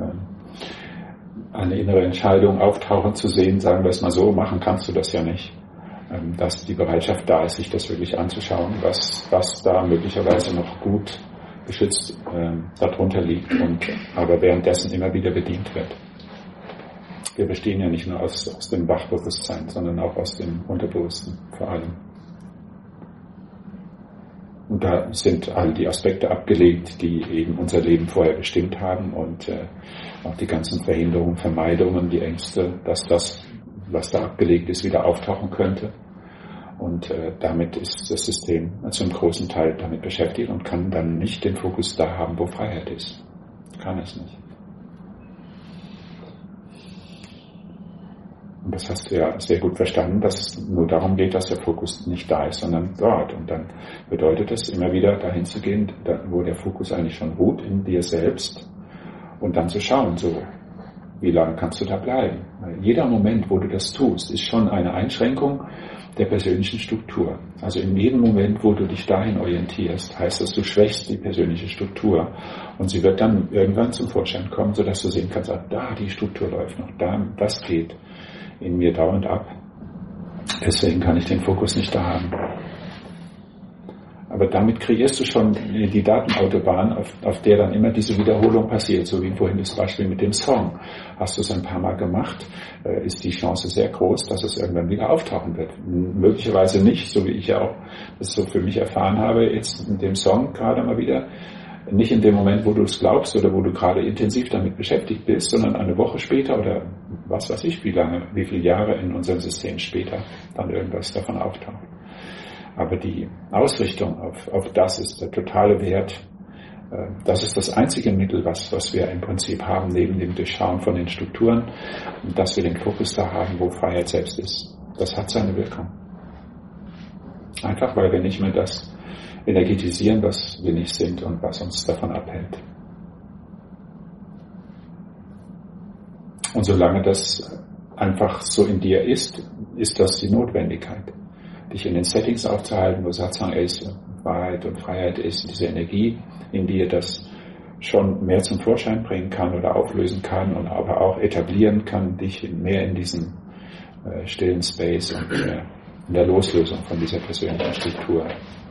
eine innere Entscheidung auftauchen zu sehen, sagen wir es mal so, machen kannst du das ja nicht. Dass die Bereitschaft da ist, sich das wirklich anzuschauen, was da möglicherweise noch gut beschützt darunter liegt und aber währenddessen immer wieder bedient wird. Wir bestehen ja nicht nur aus dem Wachbewusstsein, sondern auch aus dem Unterbewussten vor allem. Und da sind all die Aspekte abgelegt, die eben unser Leben vorher bestimmt haben und auch die ganzen Verhinderungen, Vermeidungen, die Ängste, dass das, was da abgelegt ist, wieder auftauchen könnte. Und damit ist das System zum großen Teil damit beschäftigt und kann dann nicht den Fokus da haben, wo Freiheit ist. Kann es nicht. Und das hast du ja sehr gut verstanden, dass es nur darum geht, dass der Fokus nicht da ist, sondern dort. Und dann bedeutet es, immer wieder dahin zu gehen, wo der Fokus eigentlich schon ruht, in dir selbst. Und dann zu schauen, so, wie lange kannst du da bleiben? Weil jeder Moment, wo du das tust, ist schon eine Einschränkung der persönlichen Struktur. Also in jedem Moment, wo du dich dahin orientierst, heißt das, du schwächst die persönliche Struktur. Und sie wird dann irgendwann zum Vorschein kommen, sodass du sehen kannst, da, die Struktur läuft noch, da, das geht in mir dauernd ab. Deswegen kann ich den Fokus nicht da haben. Aber Aber damit kreierst du schon die Datenautobahn, auf der dann immer diese Wiederholung passiert, so wie vorhin das Beispiel mit dem Song. Hast du es ein paar Mal gemacht, ist die Chance sehr groß, dass es irgendwann wieder auftauchen wird. Möglicherweise nicht, so wie ich ja auch das so für mich erfahren habe, jetzt mit dem Song gerade mal wieder, nicht in dem Moment, wo du es glaubst oder wo du gerade intensiv damit beschäftigt bist, sondern eine Woche später oder was weiß ich, wie viele Jahre in unserem System später dann irgendwas davon auftaucht. Aber die Ausrichtung auf das ist der totale Wert. Das ist das einzige Mittel, was wir im Prinzip haben, neben dem Durchschauen von den Strukturen, dass wir den Fokus da haben, wo Freiheit selbst ist. Das hat seine Wirkung. Einfach, weil wir nicht mehr das energetisieren, was wir nicht sind und was uns davon abhält. Und solange das einfach so in dir ist das die Notwendigkeit, dich in den Settings aufzuhalten, wo Satsang ist, Wahrheit und Freiheit ist, diese Energie in dir das schon mehr zum Vorschein bringen kann oder auflösen kann und aber auch etablieren kann, dich mehr in diesen stillen Space und in der Loslösung von dieser persönlichen Struktur.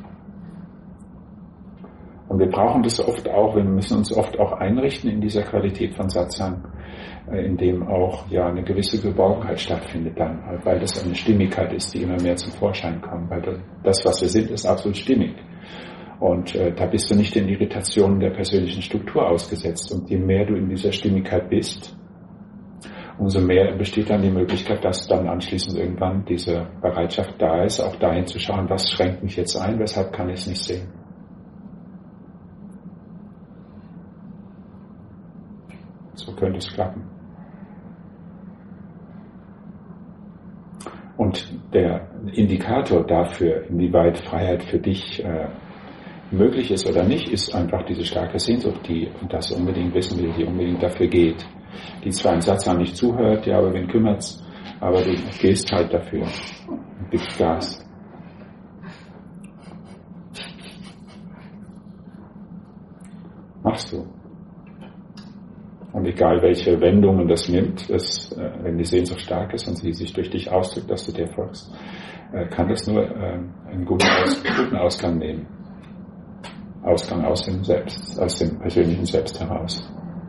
Und wir brauchen das oft auch, wir müssen uns oft auch einrichten in dieser Qualität von Satsang, in dem auch eine gewisse Geborgenheit stattfindet dann, weil das eine Stimmigkeit ist, die immer mehr zum Vorschein kommt, weil das, was wir sind, ist absolut stimmig. Und da bist du nicht den Irritationen der persönlichen Struktur ausgesetzt. Und je mehr du in dieser Stimmigkeit bist, umso mehr besteht dann die Möglichkeit, dass dann anschließend irgendwann diese Bereitschaft da ist, auch dahin zu schauen, was schränkt mich jetzt ein, weshalb kann ich es nicht sehen. So könnte es klappen. Und der Indikator dafür, inwieweit Freiheit für dich möglich ist oder nicht, ist einfach diese starke Sehnsucht, die das unbedingt wissen will, die unbedingt dafür geht. Die zwar im Satsang nicht zuhört, ja, aber wen kümmert's, aber du gehst halt dafür und gibst Gas. Machst du. Und egal welche Wendungen das nimmt, wenn die Sehnsucht stark ist und sie sich durch dich ausdrückt, dass du dir folgst, kann das nur einen guten Ausgang nehmen. Ausgang aus dem Selbst, aus dem persönlichen Selbst heraus.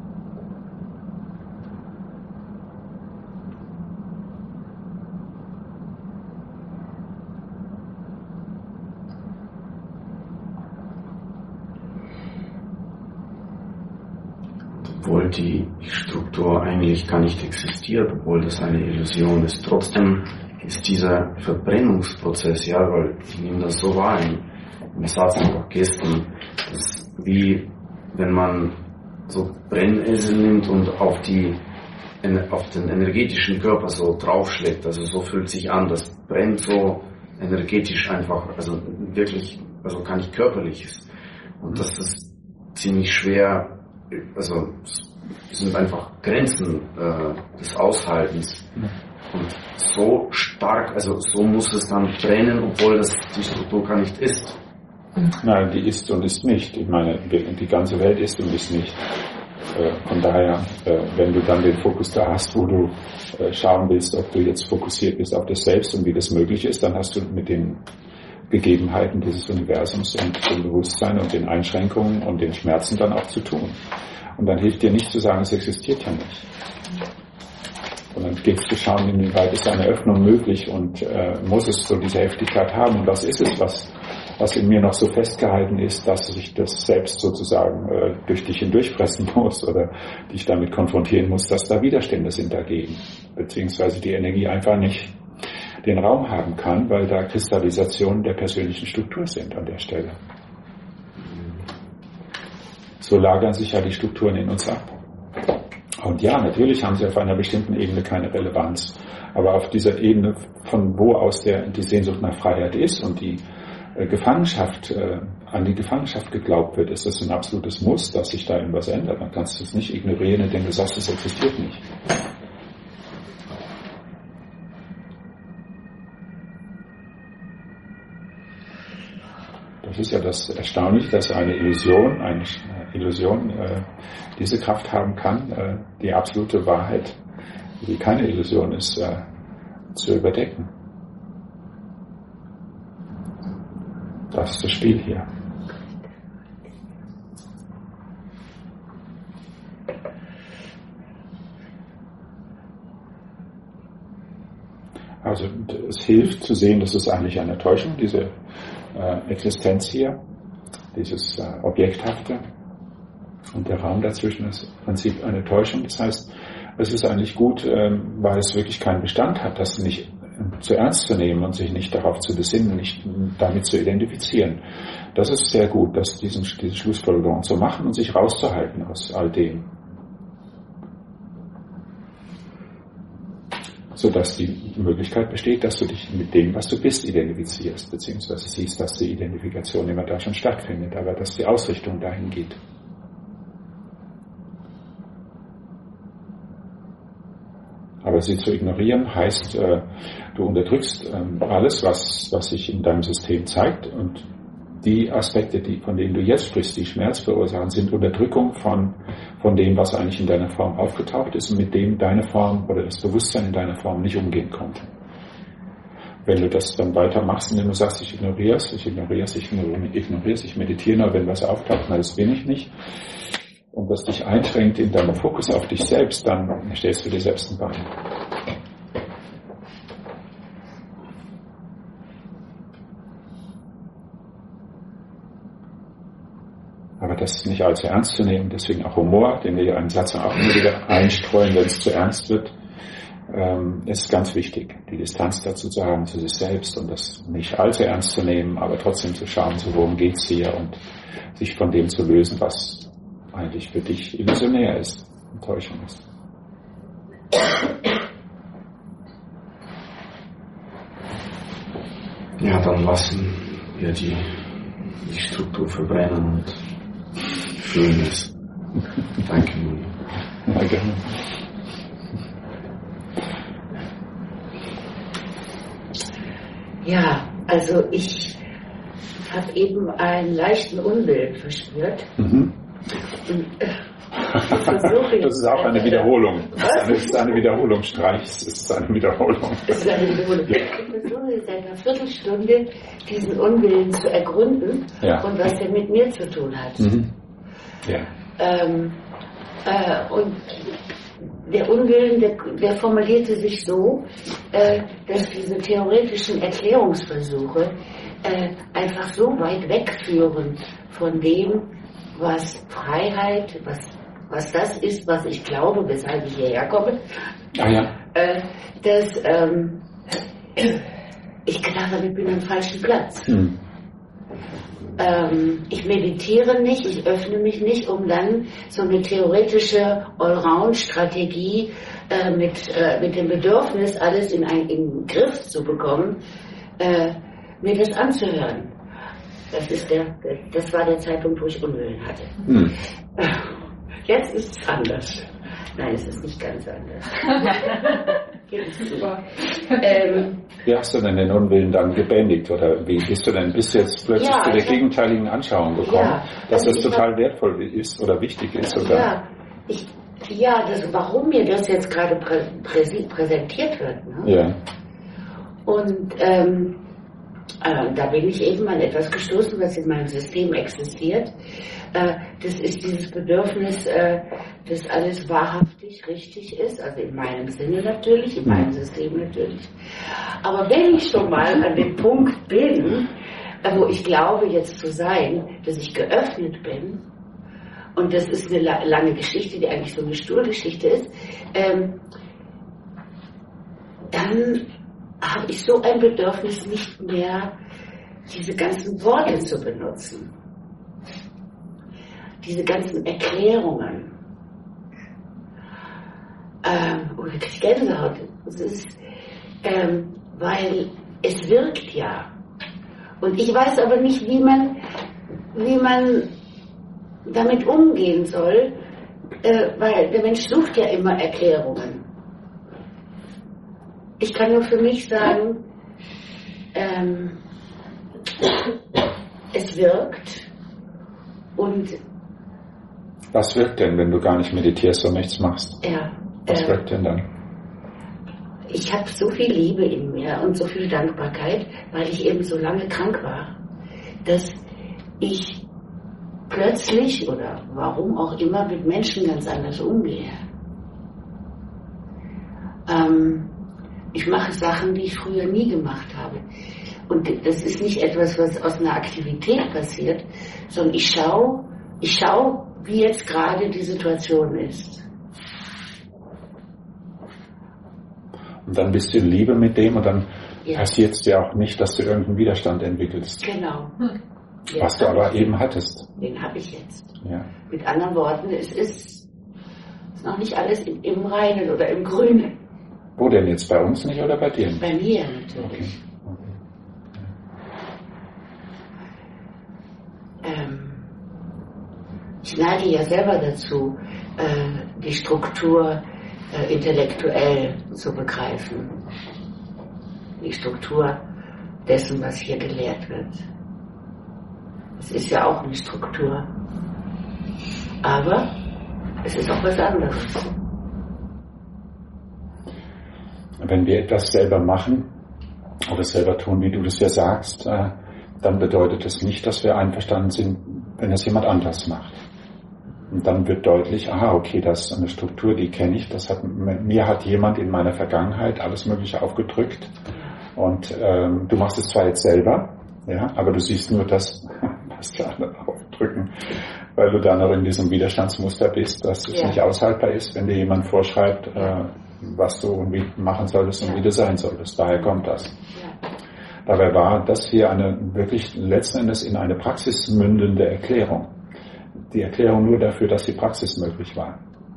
Obwohl die Struktur eigentlich gar nicht existiert, obwohl das eine Illusion ist, trotzdem ist dieser Verbrennungsprozess, weil ich nehme das so wahr im Satsang auch gestern, das wie wenn man so Brennesel nimmt und auf den energetischen Körper so draufschlägt, also so fühlt sich an, das brennt so energetisch einfach, also wirklich, also gar nicht körperliches. Und das ist ziemlich schwer, also es sind einfach Grenzen des Aushaltens. Und so stark, also so muss es dann brennen, obwohl das die Struktur gar nicht ist. Nein, die ist und ist nicht. Ich meine, die ganze Welt ist und ist nicht. Von daher, wenn du dann den Fokus da hast, wo du schauen willst, ob du jetzt fokussiert bist auf das Selbst und wie das möglich ist, dann hast du mit den Gegebenheiten dieses Universums und dem Bewusstsein und den Einschränkungen und den Schmerzen dann auch zu tun. Und dann hilft dir nicht zu sagen, es existiert ja nicht. Und dann geht es zu schauen, inwieweit ist eine Öffnung möglich und muss es so diese Heftigkeit haben und was ist es, was in mir noch so festgehalten ist, dass ich das selbst sozusagen durch dich hindurchfressen muss oder dich damit konfrontieren muss, dass da Widerstände sind dagegen, beziehungsweise die Energie einfach nicht den Raum haben kann, weil da Kristallisationen der persönlichen Struktur sind an der Stelle. So lagern sich ja die Strukturen in uns ab. Und ja, natürlich haben sie auf einer bestimmten Ebene keine Relevanz, aber auf dieser Ebene, von wo aus die Sehnsucht nach Freiheit ist und die Gefangenschaft, an die Gefangenschaft geglaubt wird, ist das ein absolutes Muss, dass sich da irgendwas ändert. Man kann es nicht ignorieren, indem du sagst, es existiert nicht. Das ist ja das Erstaunliche, dass eine Illusion diese Kraft haben kann, die absolute Wahrheit, die keine Illusion ist, zu überdecken. Das ist das Spiel hier. Also es hilft zu sehen, das ist eigentlich eine Täuschung, diese Existenz hier, dieses Objekthafte. Und der Raum dazwischen ist im Prinzip eine Täuschung. Das heißt, es ist eigentlich gut, weil es wirklich keinen Bestand hat, das nicht zu ernst zu nehmen und sich nicht darauf zu besinnen, nicht damit zu identifizieren. Das ist sehr gut, diese Schlussfolgerung zu machen und sich rauszuhalten aus all dem. Sodass die Möglichkeit besteht, dass du dich mit dem, was du bist, identifizierst, beziehungsweise siehst, dass die Identifikation immer da schon stattfindet, aber dass die Ausrichtung dahin geht. Aber sie zu ignorieren heißt, du unterdrückst alles, was sich in deinem System zeigt, und die Aspekte, von denen du jetzt sprichst, die Schmerz verursachen, sind Unterdrückung von dem, was eigentlich in deiner Form aufgetaucht ist und mit dem deine Form oder das Bewusstsein in deiner Form nicht umgehen konnte. Wenn du das dann weitermachst, indem du sagst, ich ignoriere es, ich meditiere nur, wenn was auftaucht, na, das bin ich nicht, und was dich einschränkt in deinem Fokus auf dich selbst, dann stellst du dir selbst ein Bein. Aber das ist nicht allzu ernst zu nehmen, deswegen auch Humor, den wir ja einen Satz auch immer wieder einstreuen, wenn es zu ernst wird, ist ganz wichtig, die Distanz dazu zu haben, zu sich selbst, und das nicht allzu ernst zu nehmen, aber trotzdem zu schauen, so worum geht's hier, und sich von dem zu lösen, was eigentlich für dich illusionär ist, Enttäuschung ist. Ja, dann lassen wir die Struktur verbrennen und fühlen es. Danke, Moni. Ja, gerne. Ja, also ich habe eben einen leichten Unwillen verspürt. Mhm. Das ist auch eine Wiederholung. Das ist eine Wiederholungsstreich. Es ist eine Wiederholung. Es ist eine Wiederholung. Ich versuche seit einer Viertelstunde diesen Unwillen zu ergründen, ja, und was er mit mir zu tun hat. Mhm. Ja. Und der Unwillen, der formulierte sich so, dass diese theoretischen Erklärungsversuche einfach so weit wegführen von dem, was Freiheit, was das ist, was ich glaube, weshalb ich hierher komme, dass ich gedacht habe, ich bin am falschen Platz. Mhm. Ich meditiere nicht, ich öffne mich nicht, um dann so eine theoretische Allround-Strategie mit dem Bedürfnis, alles in den Griff zu bekommen, mir das anzuhören. Das war der Zeitpunkt, wo ich Unwillen hatte. Hm. Jetzt ist es anders. Nein, es ist nicht ganz anders. Wie hast du denn den Unwillen dann gebändigt? Oder wie bist du jetzt plötzlich zu der gegenteiligen Anschauung gekommen, dass das total wertvoll ist oder wichtig ist? Oder? Warum mir das jetzt gerade präsentiert wird. Ne? Ja. Und da bin ich eben an etwas gestoßen, was in meinem System existiert. Das ist dieses Bedürfnis, dass alles wahrhaftig richtig ist, also in meinem Sinne natürlich, in meinem System natürlich. Aber wenn ich schon mal an dem Punkt bin, wo ich glaube jetzt zu sein, dass ich geöffnet bin, und das ist eine lange Geschichte, die eigentlich so eine Stuhlgeschichte ist, dann habe ich so ein Bedürfnis, nicht mehr diese ganzen Worte zu benutzen. Diese ganzen Erklärungen. Oder Gänsehaut. Es ist, weil es wirkt ja. Und ich weiß aber nicht, wie man damit umgehen soll, weil der Mensch sucht ja immer Erklärungen. Ich kann nur für mich sagen, es wirkt. Und was wirkt denn, wenn du gar nicht meditierst und nichts machst? Ja. Was wirkt denn dann? Ich habe so viel Liebe in mir und so viel Dankbarkeit, weil ich eben so lange krank war, dass ich plötzlich oder warum auch immer mit Menschen ganz anders umgehe. Ich mache Sachen, die ich früher nie gemacht habe. Und das ist nicht etwas, was aus einer Aktivität passiert, sondern ich schau, wie jetzt gerade die Situation ist. Und dann bist du in Liebe mit dem und dann passiert es dir auch nicht, dass du irgendeinen Widerstand entwickelst. Genau. Was du aber eben hattest. Den habe ich jetzt. Ja. Mit anderen Worten, es ist noch nicht alles im Reinen oder im Grünen. Wo denn jetzt? Bei uns nicht oder bei dir nicht? Bei mir natürlich. Okay. Ich neige ja selber dazu, die Struktur intellektuell zu begreifen. Die Struktur dessen, was hier gelehrt wird. Es ist ja auch eine Struktur. Aber es ist auch was anderes. Wenn wir etwas selber machen oder selber tun, wie du das ja sagst, dann bedeutet es nicht, dass wir einverstanden sind, wenn es jemand anders macht. Und dann wird deutlich, aha, okay, das ist eine Struktur, die kenne ich, mir hat jemand in meiner Vergangenheit alles Mögliche aufgedrückt und du machst es zwar jetzt selber, ja, aber du siehst nur das, was die anderen aufdrücken, weil du da noch in diesem Widerstandsmuster bist, dass es nicht aushaltbar ist, wenn dir jemand vorschreibt, was du und wie machen solltest und wie du sein solltest. Daher kommt das. Dabei war das hier wirklich letzten Endes in eine Praxis mündende Erklärung. Die Erklärung nur dafür, dass die Praxis möglich war.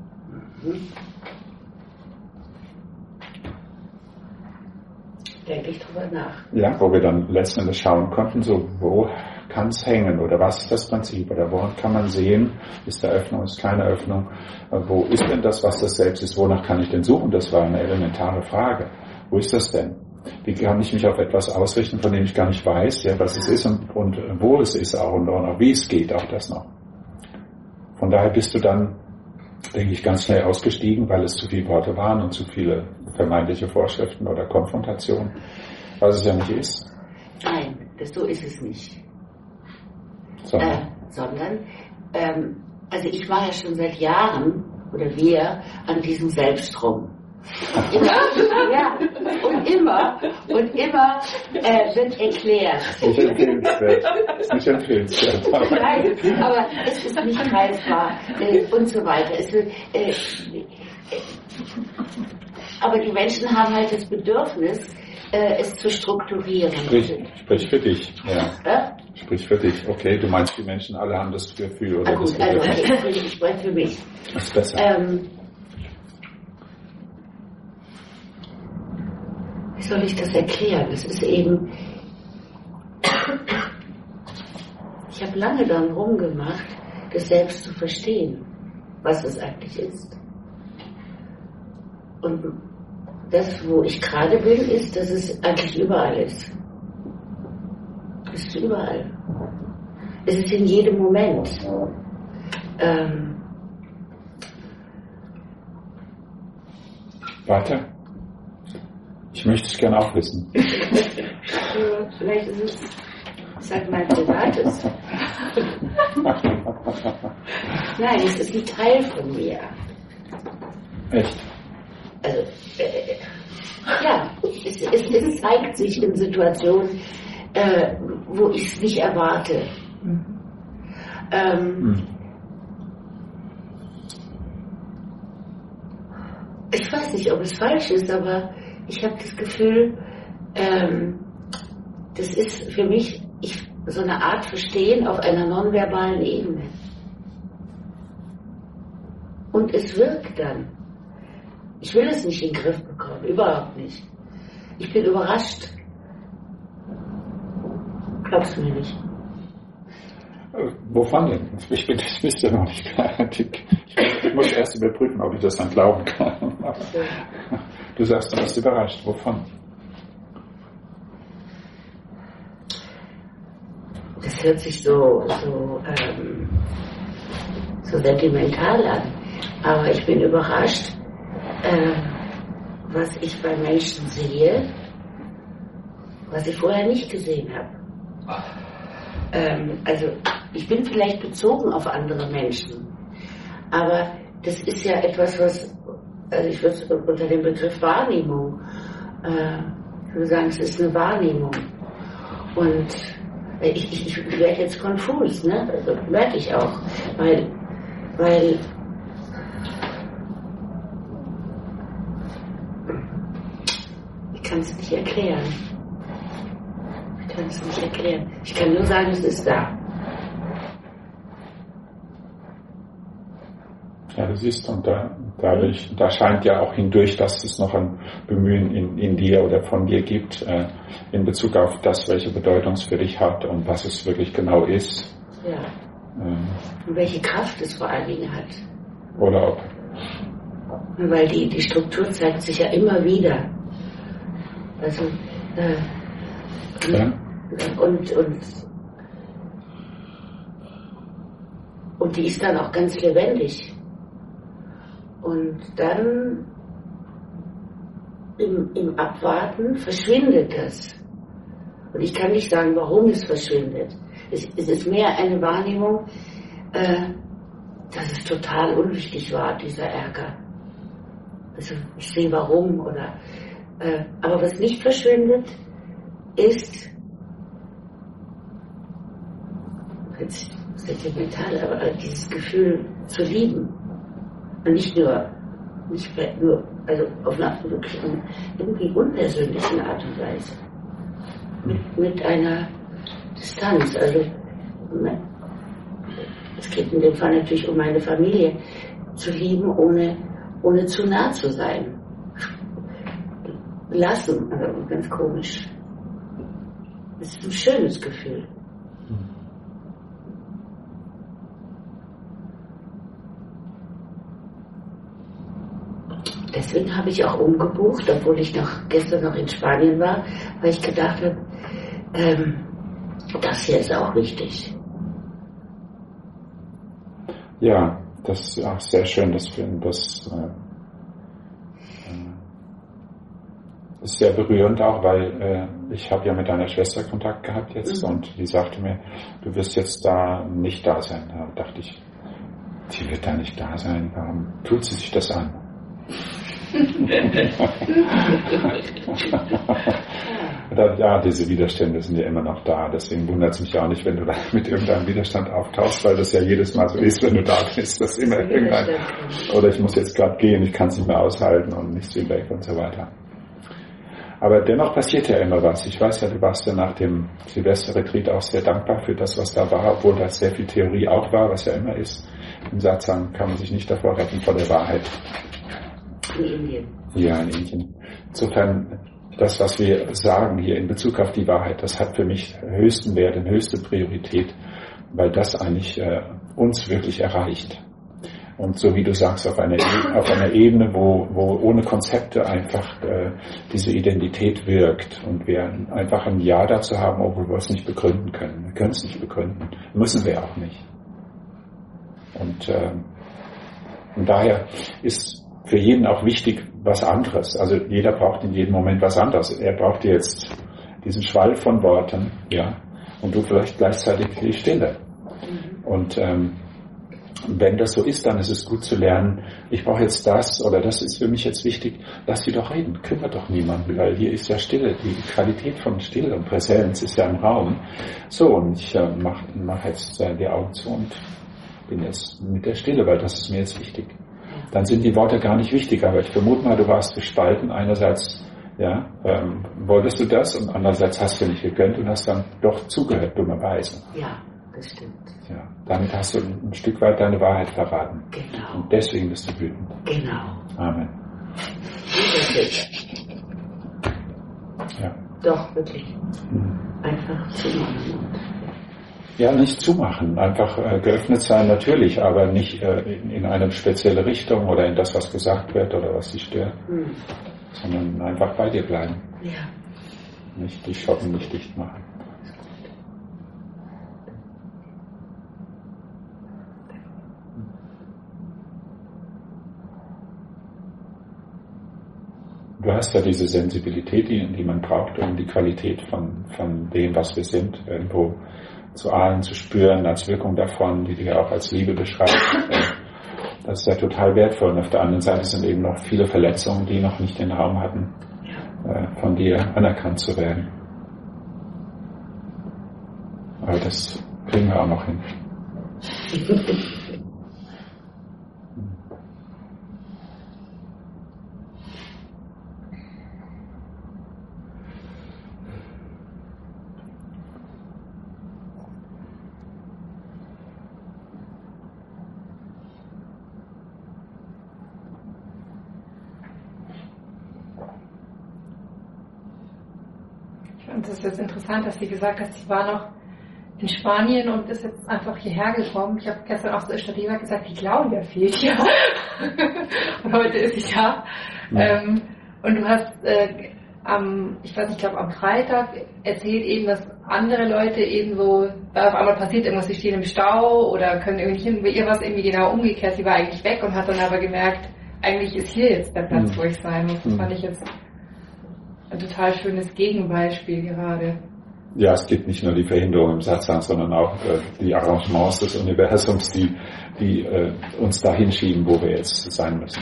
Denke ich drüber nach. Ja, wo wir dann letzten Endes schauen konnten, so wo kann es hängen oder was ist das Prinzip oder woran kann man sehen, ist da Öffnung, ist keine Öffnung, wo ist denn das, was das Selbst ist, wonach kann ich denn suchen? Das war eine elementare Frage. Wo ist das denn? Wie kann ich mich auf etwas ausrichten, von dem ich gar nicht weiß, ja, was es ist und wo es ist auch und auch wie es geht, auch das noch. Von daher bist du dann, denke ich, ganz schnell ausgestiegen, weil es zu viele Worte waren und zu viele vermeintliche Vorschriften oder Konfrontationen, was es ja nicht ist. Nein, so ist es nicht. Sondern also ich war ja schon seit Jahren, oder wir, an diesem Selbst rum. Ja, und immer wird erklärt. Nicht empfehlenswert. Ist nicht empfehlenswert. Nein, aber es ist nicht greifbar und so weiter. Aber die Menschen haben halt das Bedürfnis, es zu strukturieren. Sprich für dich. Ja. Sprich für dich. Okay, du meinst, die Menschen alle haben das Gefühl oder gut, das Bedürfnis. also ich spreche für mich. Das ist besser. Wie soll ich das erklären? Es ist eben, ich habe lange daran rumgemacht, das selbst zu verstehen, was es eigentlich ist. Und das, wo ich gerade bin, ist, dass es eigentlich überall ist. Es ist überall. Es ist in jedem Moment. Warte. Ich möchte es gerne auch wissen. Vielleicht ist es halt mein Privates. Nein, es ist ein Teil von mir. Echt? Also, ja, es zeigt sich in Situationen, wo ich es nicht erwarte. Ich weiß nicht, ob es falsch ist, aber ich habe das Gefühl, das ist für mich so eine Art Verstehen auf einer nonverbalen Ebene. Und es wirkt dann. Ich will es nicht in den Griff bekommen, überhaupt nicht. Ich bin überrascht. Glaubst du mir nicht? Wovon denn? Ich wüsste noch nicht. Ich muss erst überprüfen, ob ich das dann glauben kann. Du sagst, du bist überrascht. Wovon? Das hört sich so sentimental an. Aber ich bin überrascht, was ich bei Menschen sehe, was ich vorher nicht gesehen habe. also ich bin vielleicht bezogen auf andere Menschen, aber das ist ja etwas, was, also ich würde es unter dem Begriff Wahrnehmung, ich würde sagen, es ist eine Wahrnehmung. Und ich werde jetzt konfus, ne? Also merke ich auch, weil ich kann es nicht erklären. Ich kann nur sagen, es ist da. Ja, du siehst, und da scheint ja auch hindurch, dass es noch ein Bemühen in dir oder von dir gibt, in Bezug auf das, welche Bedeutung es für dich hat und was es wirklich genau ist. Ja. Und welche Kraft es vor allen Dingen hat. Oder ob. Weil die Struktur zeigt sich ja immer wieder. Also, ja. Und die ist dann auch ganz lebendig. Und dann im Abwarten verschwindet das. Und ich kann nicht sagen, warum es verschwindet. Es ist mehr eine Wahrnehmung, dass es total unwichtig war, dieser Ärger. Also ich sehe warum oder aber was nicht verschwindet, ist jetzt sentimental, aber dieses Gefühl zu lieben. Und nicht nur, also auf eine wirklich irgendwie unpersönlichen Art und Weise. Mit einer Distanz. Also es geht in dem Fall natürlich um meine Familie, zu lieben, ohne zu nah zu sein. Lassen, also ganz komisch. Es ist ein schönes Gefühl. Deswegen habe ich auch umgebucht, obwohl ich gestern noch in Spanien war, weil ich gedacht habe, das hier ist auch wichtig. Ja, das ist auch sehr schön, das ist sehr berührend auch, weil ich habe ja mit deiner Schwester Kontakt gehabt jetzt und die sagte mir, du wirst jetzt da nicht da sein. Da dachte ich, die wird da nicht da sein, warum tut sie sich das an? Ja, diese Widerstände sind ja immer noch da, deswegen wundert es mich auch nicht, wenn du da mit irgendeinem Widerstand auftauchst, weil das ja jedes Mal so ist, wenn du da bist, dass immer irgendein, oder ich muss jetzt gerade gehen, ich kann es nicht mehr aushalten und nichts wie weg und so weiter. Aber dennoch passiert ja immer was. Ich weiß ja, du warst ja nach dem Silvesterretreat auch sehr dankbar für das, was da war, obwohl da sehr viel Theorie auch war, was ja immer ist. Im Satsang kann man sich nicht davor retten vor der Wahrheit. In Indien. Ja, in Indien. Insofern, das, was wir sagen hier in Bezug auf die Wahrheit, das hat für mich höchsten Wert und höchste Priorität, weil das eigentlich uns wirklich erreicht. Und so wie du sagst, auf einer Ebene, wo ohne Konzepte einfach diese Identität wirkt und wir einfach ein Ja dazu haben, obwohl wir es nicht begründen können. Wir können es nicht begründen, müssen wir auch nicht. Und daher ist für jeden auch wichtig was anderes. Also jeder braucht in jedem Moment was anderes. Er braucht jetzt diesen Schwall von Worten, ja, und du vielleicht gleichzeitig die Stille. Und wenn das so ist, dann ist es gut zu lernen, ich brauche jetzt das oder das ist für mich jetzt wichtig, lass sie doch reden, kümmert doch niemanden, weil hier ist ja Stille, die Qualität von Stille und Präsenz ist ja im Raum. So, und ich mach jetzt die Augen zu und bin jetzt mit der Stille, weil das ist mir jetzt wichtig. Dann sind die Worte gar nicht wichtig, aber ich vermute mal, du warst gespalten. Einerseits, ja, wolltest du das und andererseits hast du nicht gegönnt und hast dann doch zugehört, dummerweise. Ja, das stimmt. Ja, damit hast du ein Stück weit deine Wahrheit verraten. Genau. Und deswegen bist du wütend. Genau. Amen. Wirklich. Ja. Doch, wirklich. Einfach zumachen. Ja, nicht zumachen, einfach geöffnet sein natürlich, aber nicht in eine spezielle Richtung oder in das, was gesagt wird oder was dich stört, sondern einfach bei dir bleiben. Ja. Nicht die Schotten nicht dicht machen. Du hast ja diese Sensibilität, die man braucht, um die Qualität von dem, was wir sind, irgendwo zu ahnen, zu spüren, als Wirkung davon, die du ja auch als Liebe beschreibst. Das ist ja total wertvoll. Und auf der anderen Seite sind eben noch viele Verletzungen, die noch nicht den Raum hatten, von dir anerkannt zu werden. Aber das kriegen wir auch noch hin. Und das ist jetzt interessant, dass sie gesagt hat, sie war noch in Spanien und ist jetzt einfach hierher gekommen. Ich habe gestern auch so Stadtgeber gesagt, die Claudia fehlt ja. Und heute ist sie da. Ja. Und du hast ich weiß nicht, ich glaube am Freitag erzählt eben, dass andere Leute eben so, da auf einmal passiert irgendwas, sie stehen im Stau oder können irgendwie nicht hin, bei ihr war es irgendwie genau umgekehrt, sie war eigentlich weg und hat dann aber gemerkt, eigentlich ist hier jetzt der Platz, wo ich sein muss. Das fand ich jetzt ein total schönes Gegenbeispiel gerade. Ja, es gibt nicht nur die Verhinderung im Satsang, sondern auch die Arrangements des Universums, die uns dahin schieben, wo wir jetzt sein müssen.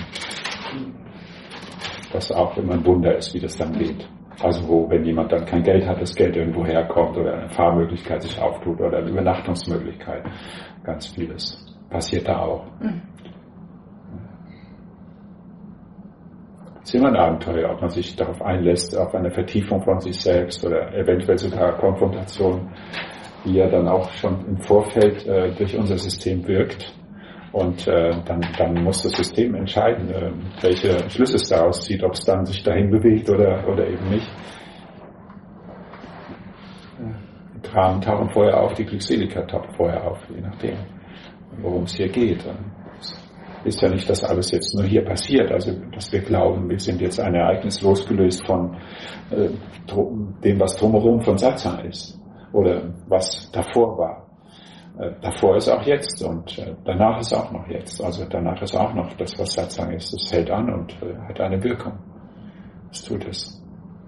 Was auch immer ein Wunder ist, wie das dann geht. Also wo, wenn jemand dann kein Geld hat, das Geld irgendwo herkommt oder eine Fahrmöglichkeit sich auftut oder eine Übernachtungsmöglichkeit, ganz vieles passiert da auch. Es ist immer ein Abenteuer, ob man sich darauf einlässt, auf eine Vertiefung von sich selbst oder eventuell sogar Konfrontation, die ja dann auch schon im Vorfeld durch unser System wirkt. Und dann muss das System entscheiden, welche Schlüsse es daraus zieht, ob es dann sich dahin bewegt oder eben nicht. Die Dramen tauchen vorher auf, die Glückseligkeit taucht vorher auf, je nachdem, worum es hier geht. Ist ja nicht, dass alles jetzt nur hier passiert, also dass wir glauben, wir sind jetzt ein Ereignis losgelöst von dem, was drumherum von Satsang ist oder was davor war. Davor ist auch jetzt und danach ist auch noch jetzt. Also danach ist auch noch das, was Satsang ist. Das hält an und hat eine Wirkung. Das tut es.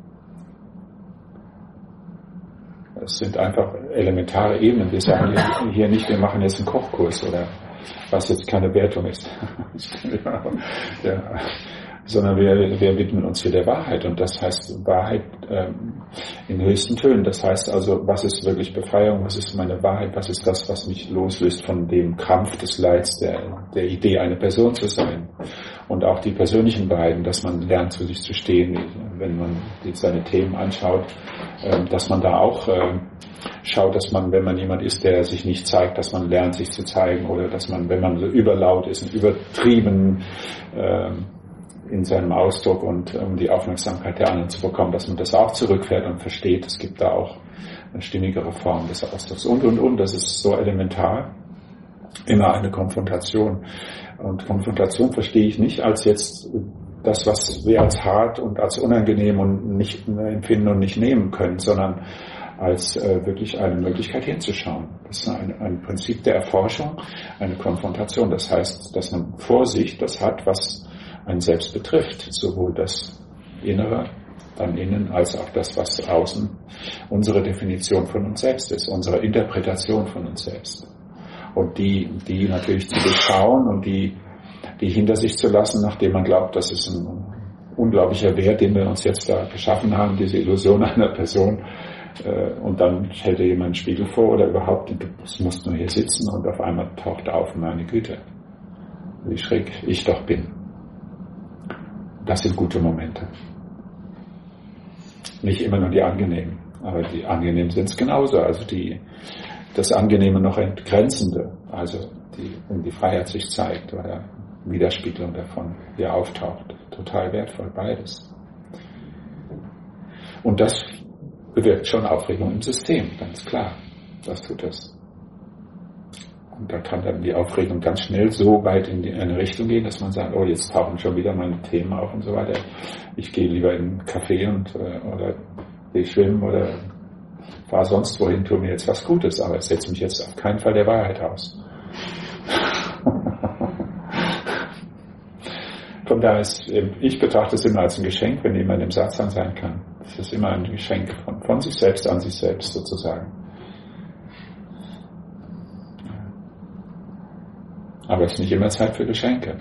Es sind einfach elementare Ebenen. Wir sagen hier nicht, wir machen jetzt einen Kochkurs oder was jetzt keine Wertung ist. Ja. Sondern wir widmen uns hier der Wahrheit. Und das heißt Wahrheit in höchsten Tönen. Das heißt also, was ist wirklich Befreiung? Was ist meine Wahrheit? Was ist das, was mich loslöst von dem Krampf des Leids, der Idee, eine Person zu sein? Und auch die persönlichen Wahrheiten, dass man lernt, zu sich zu stehen, wenn man seine Themen anschaut, dass man da auch schaut, dass man, wenn man jemand ist, der sich nicht zeigt, dass man lernt, sich zu zeigen, oder dass man, wenn man so überlaut ist und übertrieben in seinem Ausdruck und um die Aufmerksamkeit der anderen zu bekommen, dass man das auch zurückfährt und versteht, es gibt da auch eine stimmigere Form des Ausdrucks und, das ist so elementar, immer eine Konfrontation. Und Konfrontation verstehe ich nicht als jetzt das, was wir als hart und als unangenehm und nicht empfinden und nicht nehmen können, sondern als wirklich eine Möglichkeit hinzuschauen. Das ist ein Prinzip der Erforschung, eine Konfrontation. Das heißt, dass man vor sich das hat, was einen selbst betrifft, sowohl das Innere, dann innen, als auch das, was außen unsere Definition von uns selbst ist, unsere Interpretation von uns selbst. Und die natürlich zu durchschauen und die hinter sich zu lassen, nachdem man glaubt, das ist ein unglaublicher Wert, den wir uns jetzt da geschaffen haben, diese Illusion einer Person. Und dann hält dir jemand einen Spiegel vor oder überhaupt, du musst nur hier sitzen und auf einmal taucht auf, meine Güte, wie schräg ich doch bin. Das sind gute Momente. Nicht immer nur die angenehmen, aber die angenehmen sind es genauso. Also das Angenehme noch Entgrenzende, also wenn die Freiheit sich zeigt oder Widerspiegelung davon hier auftaucht. Total wertvoll, beides. Und das bewirkt schon Aufregung im System, ganz klar. Das tut es. Und da kann dann die Aufregung ganz schnell so weit in eine Richtung gehen, dass man sagt, oh, jetzt tauchen schon wieder meine Themen auf und so weiter. Ich gehe lieber in einen Café oder gehe schwimmen oder fahre sonst wohin, tue mir jetzt was Gutes, aber ich setze mich jetzt auf keinen Fall der Wahrheit aus. Von daher ich betrachte es immer als ein Geschenk, wenn jemand im Satsang sein kann. Es ist immer ein Geschenk von sich selbst an sich selbst sozusagen. Aber es ist nicht immer Zeit für Geschenke.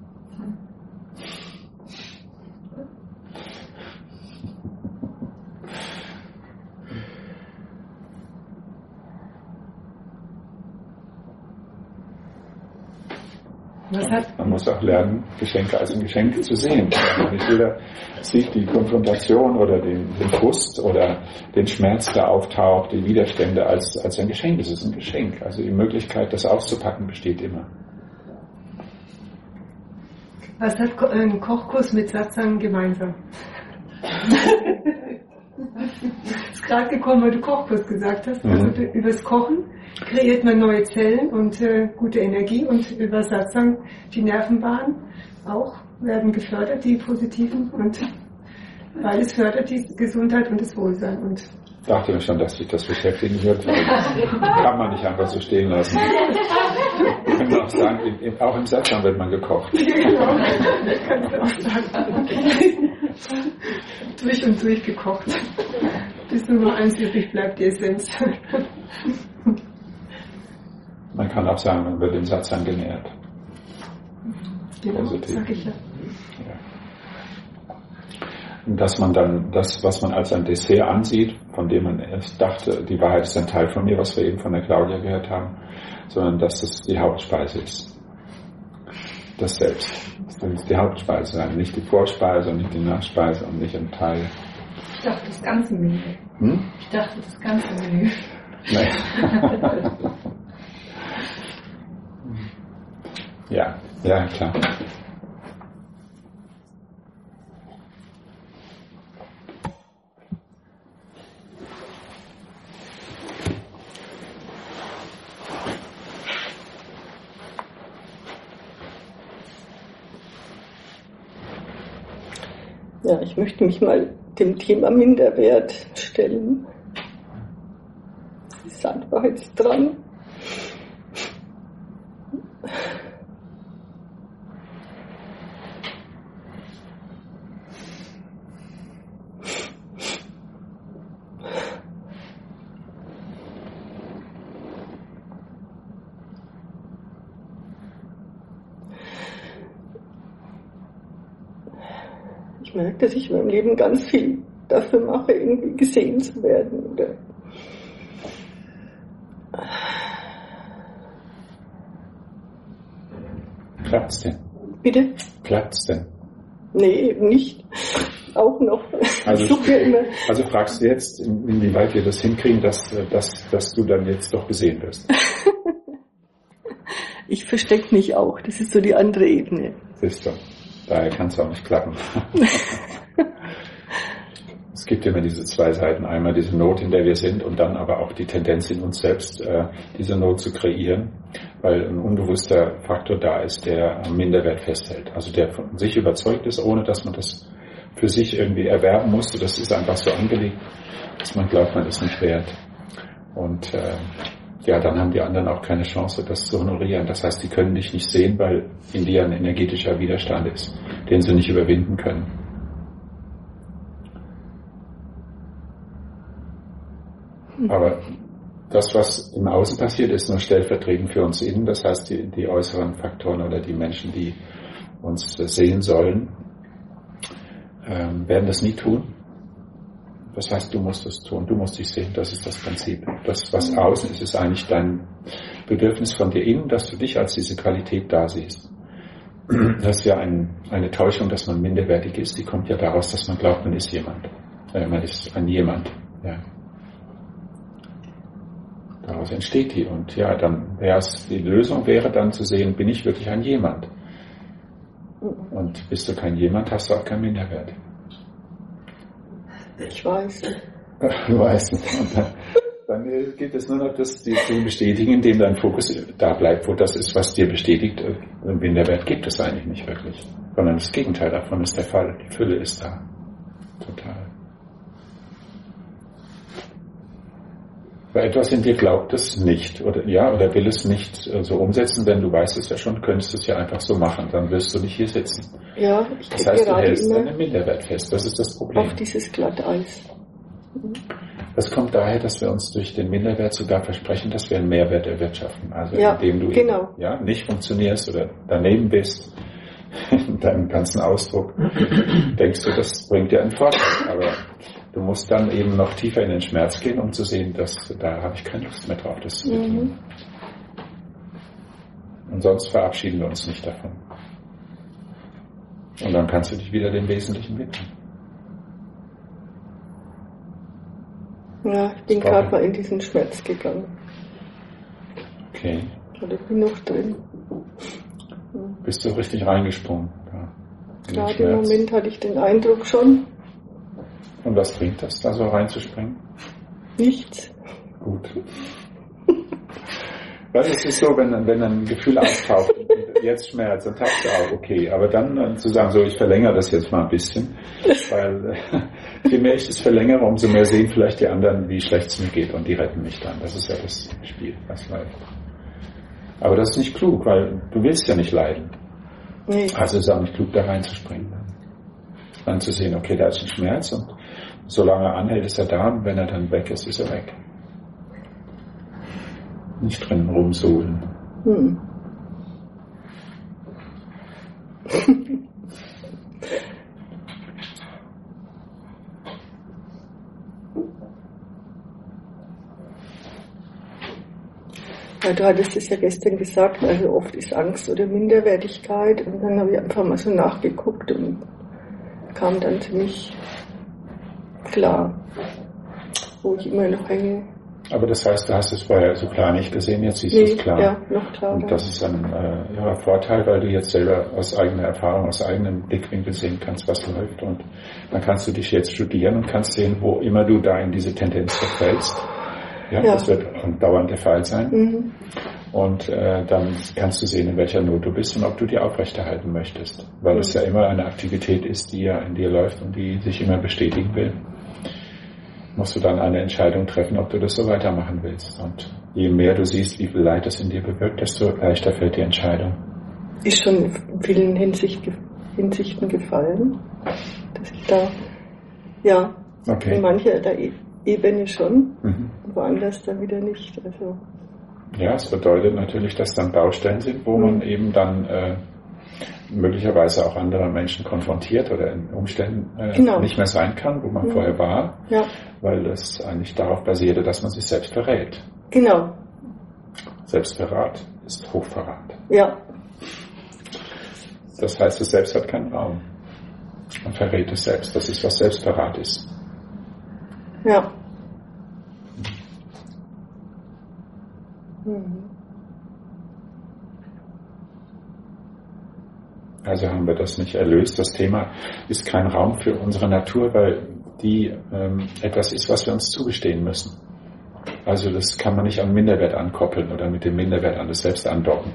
Man muss auch lernen, Geschenke als ein Geschenk zu sehen. Nicht jeder sieht die Konfrontation oder den Frust oder den Schmerz, der auftaucht, die Widerstände als ein Geschenk. Es ist ein Geschenk. Also die Möglichkeit, das auszupacken, besteht immer. Was hat ein Kochkurs mit Satsang gemeinsam? Ist gerade gekommen, weil du Kochkurs gesagt hast. Also übers Kochen kreiert man neue Zellen und gute Energie, und über Satsang die Nervenbahnen auch werden gefördert, die positiven, und beides fördert die Gesundheit und das Wohlsein. Und ich dachte mir schon, dass sich das beschäftigen wird. Kann man nicht einfach so stehen lassen. Ich kann auch sagen, auch im Satsang wird man gekocht. Genau, kannst du auch sagen. Durch und durch gekocht. Bis nur noch eins übrig bleibt, die Essenz. Man kann auch sagen, man wird im Satsang genährt. Genau, sag ich ja. Und dass man dann das, was man als ein Dessert ansieht, von dem man erst dachte, die Wahrheit ist ein Teil von mir, was wir eben von der Claudia gehört haben, sondern dass das die Hauptspeise ist. Das Selbst. Das ist die Hauptspeise sein, nicht die Vorspeise und nicht die Nachspeise und nicht ein Teil. Ich dachte, das ganze Menü. Ich dachte, das ganze Menü. Ja, klar. Ja, ich möchte mich mal dem Thema Minderwert stellen. Das ist einfach jetzt dran. Ich merke, dass ich in meinem Leben ganz viel dafür mache, irgendwie gesehen zu werden. Oder Klappt's denn? bitte? Klappt's denn? Nee, eben nicht. Auch noch. Also, ich suche ja immer. Also fragst du jetzt, inwieweit wir das hinkriegen, dass du dann jetzt doch gesehen wirst? Ich verstecke mich auch. Das ist so die andere Ebene. Siehst du, daher kann es auch nicht klappen. Es gibt immer diese zwei Seiten. Einmal diese Not, in der wir sind, und dann aber auch die Tendenz in uns selbst, diese Not zu kreieren, weil ein unbewusster Faktor da ist, der am Minderwert festhält. Also der von sich überzeugt ist, ohne dass man das für sich irgendwie erwerben musste. Das ist einfach so angelegt, dass man glaubt, man ist nicht wert. Und dann haben die anderen auch keine Chance, das zu honorieren. Das heißt, die können dich nicht sehen, weil in dir ein energetischer Widerstand ist, den sie nicht überwinden können. Aber das, was im Außen passiert, ist nur stellvertretend für uns innen. Das heißt, die äußeren Faktoren oder die Menschen, die uns sehen sollen, werden das nie tun. Das heißt, du musst es tun, du musst dich sehen, das ist das Prinzip. Das, was außen ist, ist eigentlich dein Bedürfnis von dir innen, dass du dich als diese Qualität da siehst. Das ist ja eine Täuschung, dass man minderwertig ist, die kommt ja daraus, dass man glaubt, man ist jemand. Man ist ein Jemand. Ja. Daraus entsteht die. Und ja, dann die Lösung wäre dann zu sehen, bin ich wirklich ein Jemand? Und bist du kein Jemand, hast du auch keinen Minderwert. Ich weiß. Du weißt nicht. Dann geht es nur noch, das zu bestätigen, indem dein Fokus da bleibt, wo das ist, was dir bestätigt. Einen Minderwert gibt es eigentlich nicht wirklich. Sondern das Gegenteil davon ist der Fall. Die Fülle ist da. Total. Weil etwas in dir glaubt es nicht oder will es nicht so umsetzen, denn du weißt es ja schon, könntest es ja einfach so machen, dann wirst du nicht hier sitzen. Ja, das heißt, du hältst deinen Minderwert fest, das ist das Problem. Auf dieses Glatteis. Das kommt daher, dass wir uns durch den Minderwert sogar versprechen, dass wir einen Mehrwert erwirtschaften. Also indem du nicht funktionierst oder daneben bist, in deinem ganzen Ausdruck, denkst du, das bringt dir einen Vorteil. Aber du musst dann eben noch tiefer in den Schmerz gehen, um zu sehen, dass da habe ich keine Lust mehr drauf, das zu tun. Und sonst verabschieden wir uns nicht davon. Und dann kannst du dich wieder dem Wesentlichen widmen. Ja, ich bin gerade mal in diesen Schmerz gegangen. Okay. Oder bin noch drin. Bist du richtig reingesprungen? Ja, im Moment hatte ich den Eindruck schon. Und was bringt das, da so reinzuspringen? Nichts. Gut. Weil es ist so, wenn ein Gefühl auftaucht, jetzt Schmerz, dann taucht es auf, okay. Aber dann zu sagen, so, ich verlängere das jetzt mal ein bisschen, weil je mehr ich das verlängere, umso mehr sehen vielleicht die anderen, wie schlecht es mir geht und die retten mich dann. Das ist ja das Spiel, was läuft. Aber das ist nicht klug, weil du willst ja nicht leiden. Nee. Also ist auch nicht klug, da reinzuspringen. Dann zu sehen, okay, da ist ein Schmerz und solange er anhält, ist er da und wenn er dann weg ist, ist er weg. Nicht drin rumsuhlen. Ja, du hattest es ja gestern gesagt, also oft ist Angst oder Minderwertigkeit und dann habe ich einfach mal so nachgeguckt und kam dann ziemlich klar, wo ich immer noch hänge. Aber das heißt, du hast es vorher so klar nicht gesehen, jetzt siehst du es klar. Ja, noch klar. Und das ist ein Vorteil, weil du jetzt selber aus eigener Erfahrung, aus eigenem Blickwinkel sehen kannst, was läuft. Und dann kannst du dich jetzt studieren und kannst sehen, wo immer du da in diese Tendenz verfällst. Ja, das wird dauernd der Fall sein. Und dann kannst du sehen, in welcher Not du bist und ob du die aufrechterhalten möchtest. Weil es ja immer eine Aktivität ist, die ja in dir läuft und die sich immer bestätigen will. Musst du dann eine Entscheidung treffen, ob du das so weitermachen willst. Und je mehr du siehst, wie viel Leid das in dir bewirkt, desto leichter fällt die Entscheidung. Ist schon in vielen Hinsichten gefallen, dass ich da, in mancher Ebene schon, woanders dann wieder nicht. Also. Ja, es bedeutet natürlich, dass dann Baustellen sind, wo man eben dann möglicherweise auch andere Menschen konfrontiert oder in Umständen nicht mehr sein kann, wo man vorher war, weil es eigentlich darauf basierte, dass man sich selbst verrät. Genau. Selbstverrat ist Hochverrat. Ja. Das heißt, es selbst hat keinen Raum. Man verrät es selbst. Das ist, was Selbstverrat ist. Ja. Also haben wir das nicht erlöst. Das Thema ist kein Raum für unsere Natur, weil die etwas ist, was wir uns zugestehen müssen. Also das kann man nicht an Minderwert ankoppeln oder mit dem Minderwert an das Selbst andocken.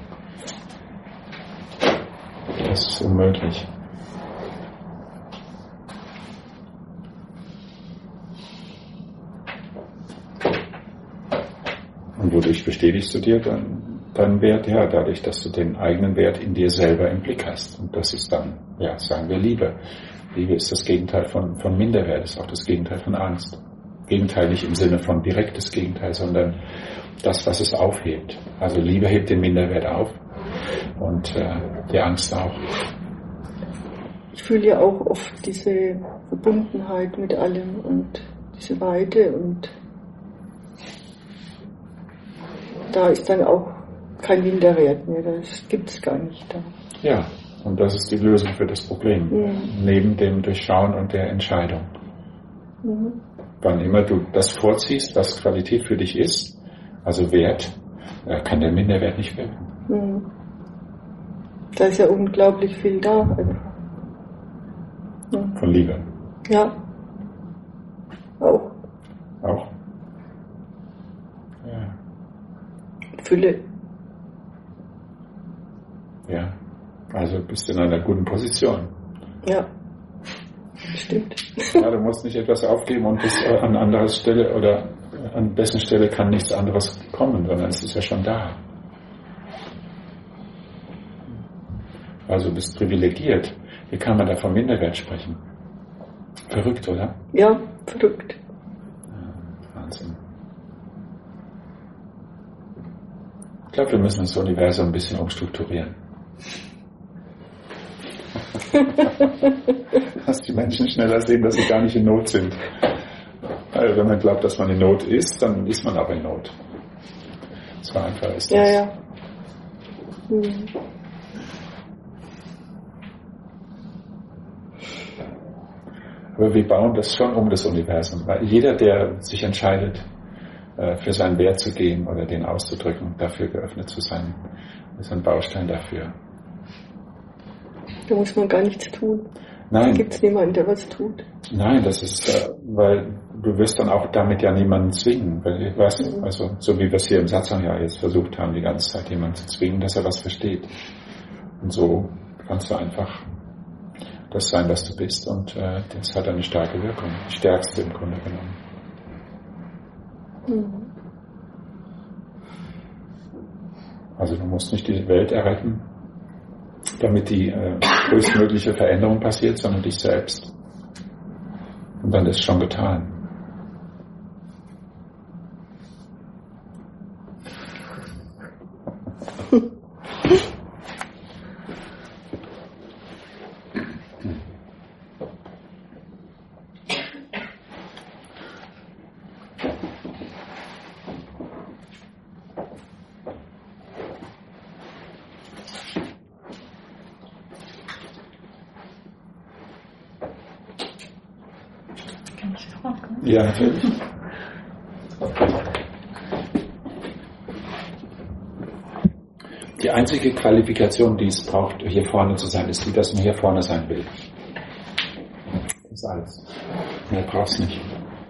Das ist unmöglich. Und wodurch bestätigst du dir deinen Wert? Ja, dadurch, dass du den eigenen Wert in dir selber im Blick hast. Und das ist dann, sagen wir Liebe. Liebe ist das Gegenteil von Minderwert, ist auch das Gegenteil von Angst. Gegenteil nicht im Sinne von direktes Gegenteil, sondern das, was es aufhebt. Also Liebe hebt den Minderwert auf und die Angst auch. Ich fühle ja auch oft diese Verbundenheit mit allem und diese Weite und da ist dann auch kein Minderwert mehr, das gibt es gar nicht da. Ja, und das ist die Lösung für das Problem, neben dem Durchschauen und der Entscheidung. Wann immer du das vorziehst, was Qualität für dich ist, also Wert, kann der Minderwert nicht wirken. Da ist ja unglaublich viel da. Von Liebe. Ja. Auch. Auch. Ja. Fülle. Ja. Also bist du in einer guten Position. Ja. Stimmt. Ja, du musst nicht etwas aufgeben und das an anderer Stelle oder an dessen Stelle kann nichts anderes kommen, sondern es ist ja schon da. Also du bist privilegiert. Wie kann man da vom Minderwert sprechen? Verrückt, oder? Ja, verrückt. glaube, wir müssen das Universum ein bisschen umstrukturieren. Dass die Menschen schneller sehen, dass sie gar nicht in Not sind. Also wenn man glaubt, dass man in Not ist, dann ist man aber in Not. So einfach ist das. Ja, ja. Mhm. Aber wir bauen das schon um das Universum. Weil jeder, der sich entscheidet, für seinen Wert zu gehen oder den auszudrücken, dafür geöffnet zu sein, ist ein Baustein dafür. Da muss man gar nichts tun. Nein. Da gibt es niemanden, der was tut. Nein, das ist, weil du wirst dann auch damit ja niemanden zwingen. Weil ich weiß, also so wie wir es hier im Satsang ja jetzt versucht haben, die ganze Zeit jemanden zu zwingen, dass er was versteht. Und so kannst du einfach das sein, was du bist. Und das hat eine starke Wirkung. Die stärkste im Grunde genommen. Mhm. Also du musst nicht die Welt erretten, damit die größtmögliche Veränderung passiert, sondern dich selbst. Und dann ist schon getan. Ja, natürlich. Die einzige Qualifikation, die es braucht, hier vorne zu sein, ist die, dass man hier vorne sein will. Das ist alles. Mehr braucht es nicht.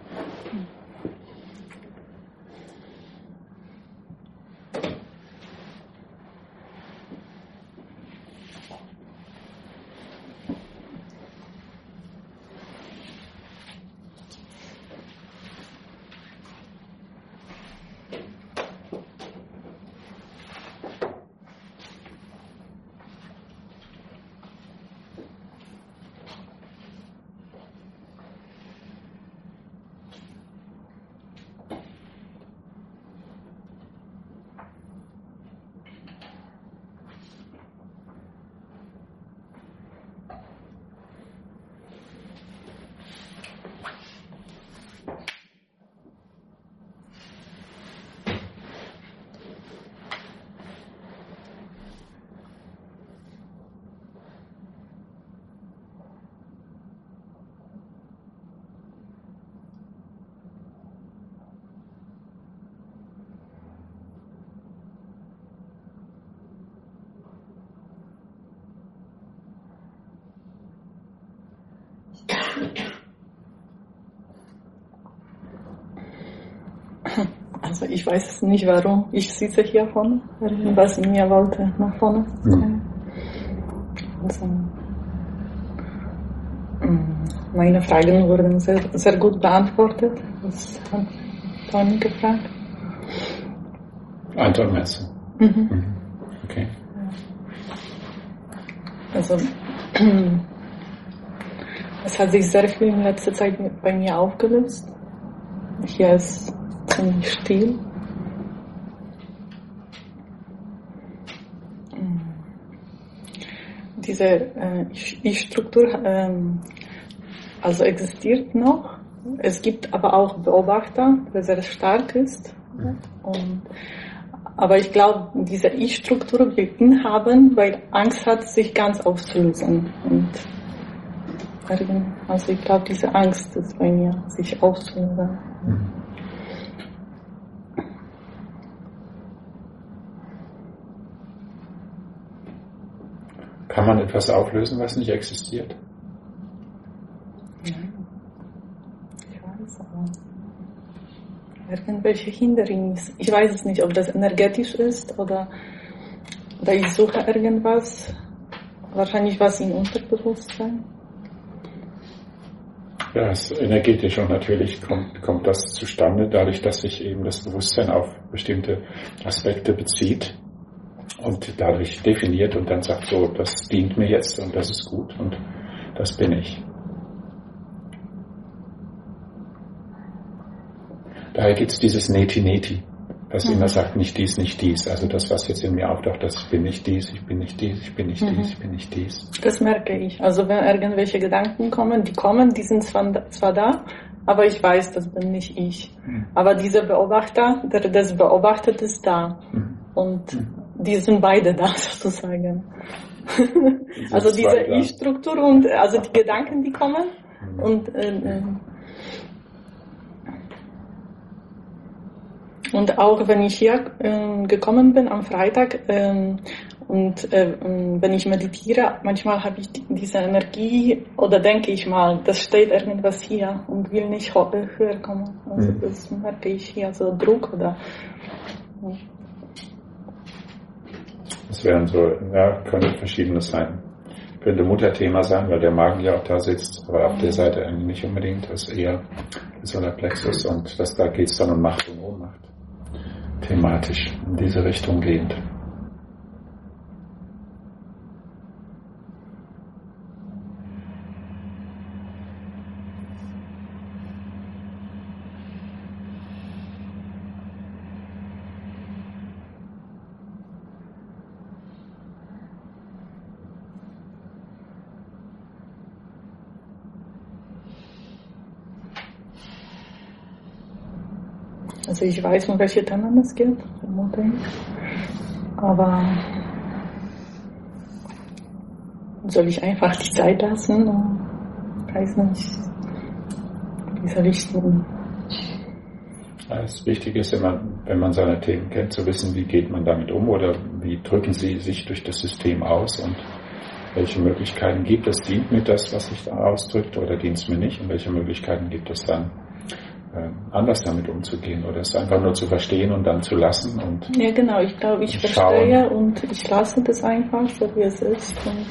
Also ich weiß nicht warum. Ich sitze hier vorne. Irgendwas in mir wollte nach vorne kommen. Also, meine Fragen wurden sehr, sehr gut beantwortet. Das hat Toni gefragt. Antwort meinst du? Mhm. Okay. Also es hat sich sehr viel in letzter Zeit bei mir aufgelöst. Hier ist ziemlich still. Diese Ich-Struktur also existiert noch. Es gibt aber auch Beobachter, der sehr stark ist. Aber ich glaube, diese Ich-Struktur will ihn haben, weil Angst hat, sich ganz aufzulösen. Also ich glaube, diese Angst ist bei mir, sich aufzulösen. Kann man etwas auflösen, was nicht existiert? Ja. Ich weiß, aber irgendwelche Hindernisse. Ich weiß es nicht, ob das energetisch ist oder ich suche irgendwas. Wahrscheinlich was im Unterbewusstsein. Ja, es ist energetisch und natürlich kommt das zustande, dadurch, dass sich eben das Bewusstsein auf bestimmte Aspekte bezieht und dadurch definiert und dann sagt, so, das dient mir jetzt und das ist gut und das bin ich. Daher gibt es dieses Neti-Neti. das immer sagt, nicht dies, nicht dies. Also das, was jetzt in mir auftaucht, das bin nicht dies, ich bin nicht dies, ich bin nicht dies, ich bin nicht dies. Das merke ich. Also wenn irgendwelche Gedanken kommen, die sind zwar da, aber ich weiß, das bin nicht ich. Aber dieser Beobachter, der das beobachtet, ist da. Und die sind beide da, sozusagen. Also diese Ich-Struktur und also die Gedanken, die kommen und auch wenn ich hier gekommen bin am Freitag wenn ich meditiere, manchmal habe ich diese Energie oder denke ich mal, das steht irgendwas hier und will nicht höher kommen. Also das merke ich hier, so Druck oder... Das wären so, ja, könnte verschiedenes sein. Könnte Mutterthema sein, weil der Magen ja auch da sitzt, aber auf der Seite eigentlich nicht unbedingt. Das ist eher Solarplexus und da geht es dann um Macht und Ohnmacht. Thematisch in diese Richtung gehend. Also ich weiß, um welche Themen es geht, vermute ich. Aber soll ich einfach die Zeit lassen? Ich weiß nicht, wie soll ich tun? Das Wichtige ist immer, wenn man seine Themen kennt, zu wissen, wie geht man damit um oder wie drücken sie sich durch das System aus und welche Möglichkeiten gibt es? Dient mir das, was sich da ausdrückt, oder dient es mir nicht? Und welche Möglichkeiten gibt es dann, anders damit umzugehen oder es einfach nur zu verstehen und dann zu lassen? Und ja, genau. Ich glaube, ich verstehe und ich lasse das einfach, so wie es ist. Und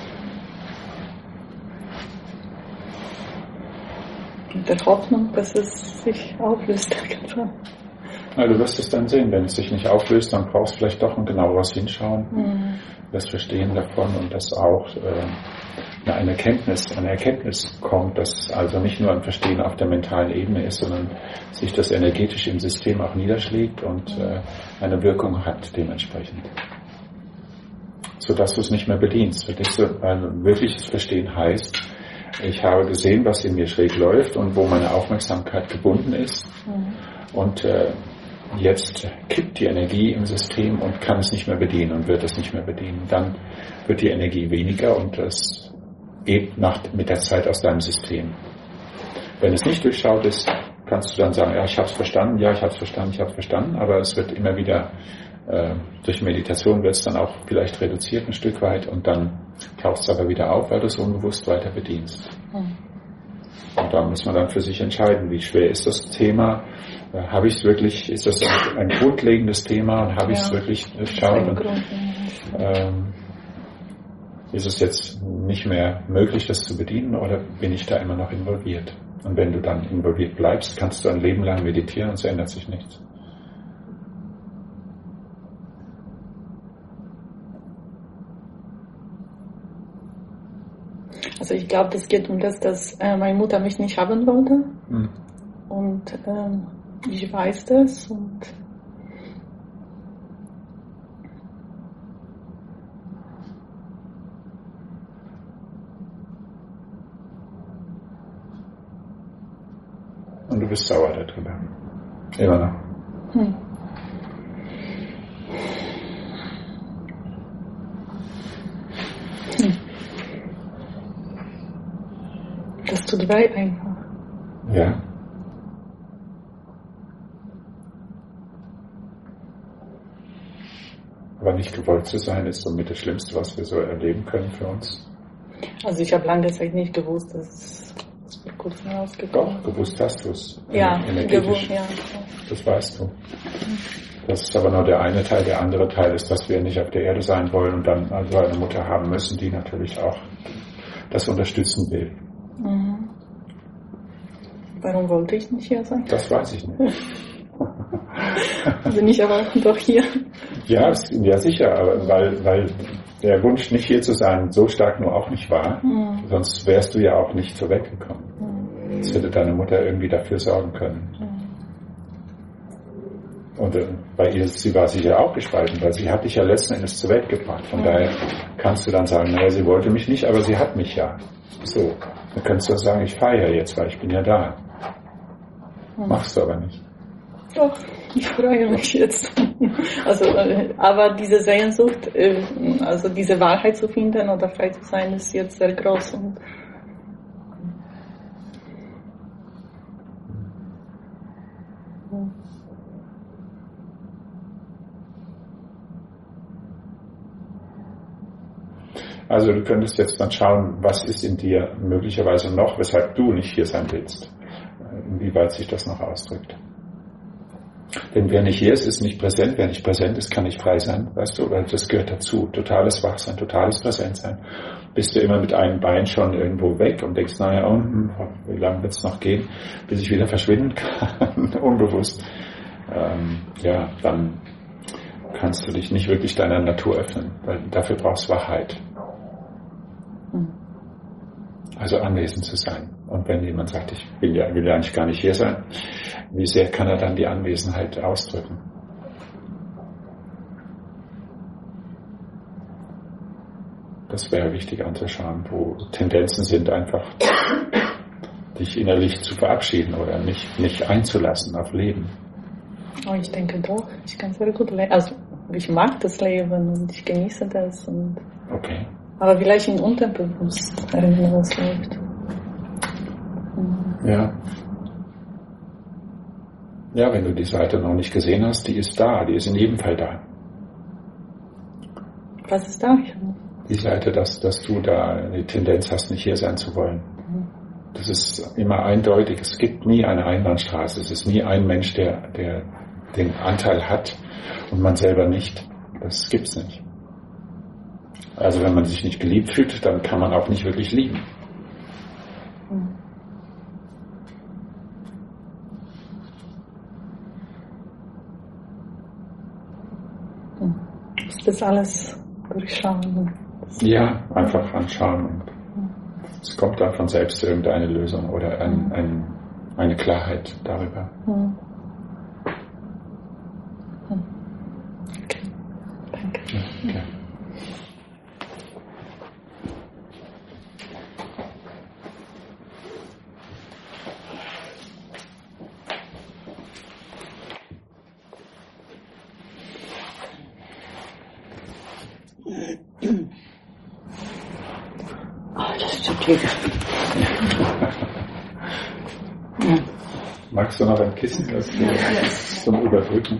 mit der Hoffnung, dass es sich auflöst. Ja, du wirst es dann sehen. Wenn es sich nicht auflöst, dann brauchst du vielleicht doch ein genaueres Hinschauen, das Verstehen davon und das auch eine Erkenntnis kommt, dass also nicht nur ein Verstehen auf der mentalen Ebene ist, sondern sich das energetisch im System auch niederschlägt und eine Wirkung hat dementsprechend. Sodass du es nicht mehr bedienst. Weil wirkliches Verstehen heißt, ich habe gesehen, was in mir schräg läuft und wo meine Aufmerksamkeit gebunden ist. Und jetzt kippt die Energie im System und kann es nicht mehr bedienen und wird es nicht mehr bedienen. Dann wird die Energie weniger und es geht mit der Zeit aus deinem System. Wenn es nicht durchschaut ist, kannst du dann sagen, ja, ich habe es verstanden, ja, ich habe es verstanden, aber es wird immer wieder, durch Meditation wird es dann auch vielleicht reduziert ein Stück weit und dann taucht es aber wieder auf, weil du es unbewusst weiter bedienst. Und da muss man dann für sich entscheiden, wie schwer ist das Thema, habe ich es wirklich, ist das ein grundlegendes Thema und habe ich es wirklich durchschaut? Ist es jetzt nicht mehr möglich, das zu bedienen, oder bin ich da immer noch involviert? Und wenn du dann involviert bleibst, kannst du ein Leben lang meditieren und es ändert sich nichts. Also ich glaube, das geht um das, dass meine Mutter mich nicht haben wollte. Und ich weiß das und du bist sauer darüber. Immer noch. Das tut weh einfach. Ja. Aber nicht gewollt zu sein, ist somit das Schlimmste, was wir so erleben können für uns. Also ich habe lange Zeit nicht gewusst, dass es vor kurzem rausgekommen ist. Doch, gewusst hast du es. Ja, gewusst, ja. Das weißt du. Das ist aber nur der eine Teil. Der andere Teil ist, dass wir nicht auf der Erde sein wollen und dann also eine Mutter haben müssen, die natürlich auch das unterstützen will. Warum wollte ich nicht hier sein? Das weiß ich nicht. Bin ich aber doch hier. Ja, sicher, aber weil der Wunsch, nicht hier zu sein, so stark nur auch nicht war. Sonst wärst du ja auch nicht so weggekommen. Sonst hätte deine Mutter irgendwie dafür sorgen können. Und bei ihr, sie war sicher auch gespalten, weil sie hat dich ja letzten Endes zur Welt gebracht. Von daher kannst du dann sagen, naja, sie wollte mich nicht, aber sie hat mich ja. So, dann kannst du auch sagen, ich fahre ja jetzt, weil ich bin ja da. Machst du aber nicht. Doch, ich freue mich jetzt. Also, aber diese Sehnsucht, also diese Wahrheit zu finden oder frei zu sein, ist jetzt sehr groß. Und also du könntest jetzt mal schauen, was ist in dir möglicherweise noch, weshalb du nicht hier sein willst. Inwieweit sich das noch ausdrückt. Denn wer nicht hier ist, ist nicht präsent. Wer nicht präsent ist, kann nicht frei sein. Weißt du, oder das gehört dazu. Totales Wachsein, totales Präsentsein. Bist du immer mit einem Bein schon irgendwo weg und denkst, naja, wie lange wird es noch gehen, bis ich wieder verschwinden kann, unbewusst. Ja, dann kannst du dich nicht wirklich deiner Natur öffnen, weil dafür brauchst du Wachheit. Also anwesend zu sein. Und wenn jemand sagt, ich will ja eigentlich gar nicht hier sein, wie sehr kann er dann die Anwesenheit ausdrücken? Das wäre wichtig anzuschauen, wo Tendenzen sind, einfach dich innerlich zu verabschieden oder nicht einzulassen auf Leben. Oh, ich denke doch, ich kann sehr gut leben. Also ich mag das Leben und ich genieße das. Und okay. Aber vielleicht im Unterbewusstsein, was läuft. Ja. Ja, wenn du die Seite noch nicht gesehen hast, die ist da, die ist in jedem Fall da. Was ist da? Die Seite, dass du da eine Tendenz hast, nicht hier sein zu wollen. Das ist immer eindeutig. Es gibt nie eine Einbahnstraße. Es ist nie ein Mensch, der den Anteil hat und man selber nicht. Das gibt's nicht. Also wenn man sich nicht geliebt fühlt, dann kann man auch nicht wirklich lieben. Ist das alles durchschauen? Ja, einfach anschauen. Es kommt dann von selbst irgendeine Lösung oder eine Klarheit darüber. Okay. Danke. Ja, okay. Das tut weh. Magst du noch ein Kissen zum Überbrücken?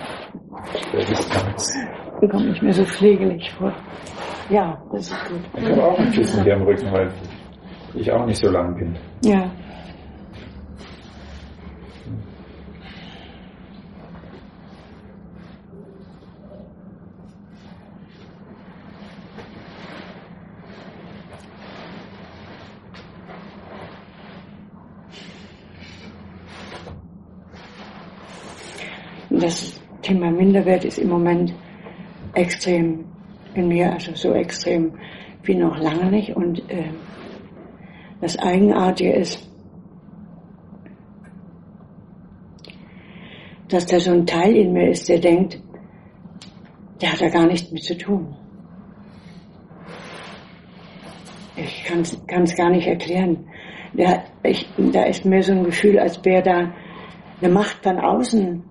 Ich komme nicht mehr so pflegelig vor. Ja, das ist gut. Ich habe auch ein Kissen hier am Rücken, weil ich auch nicht so lang bin. Ja. Das Thema Minderwert ist im Moment extrem in mir, also so extrem wie noch lange nicht. Und das Eigenartige ist, dass da so ein Teil in mir ist, der denkt, der hat da gar nichts mit zu tun. Ich kann es gar nicht erklären. Da ist mir so ein Gefühl, als wäre da eine Macht von außen.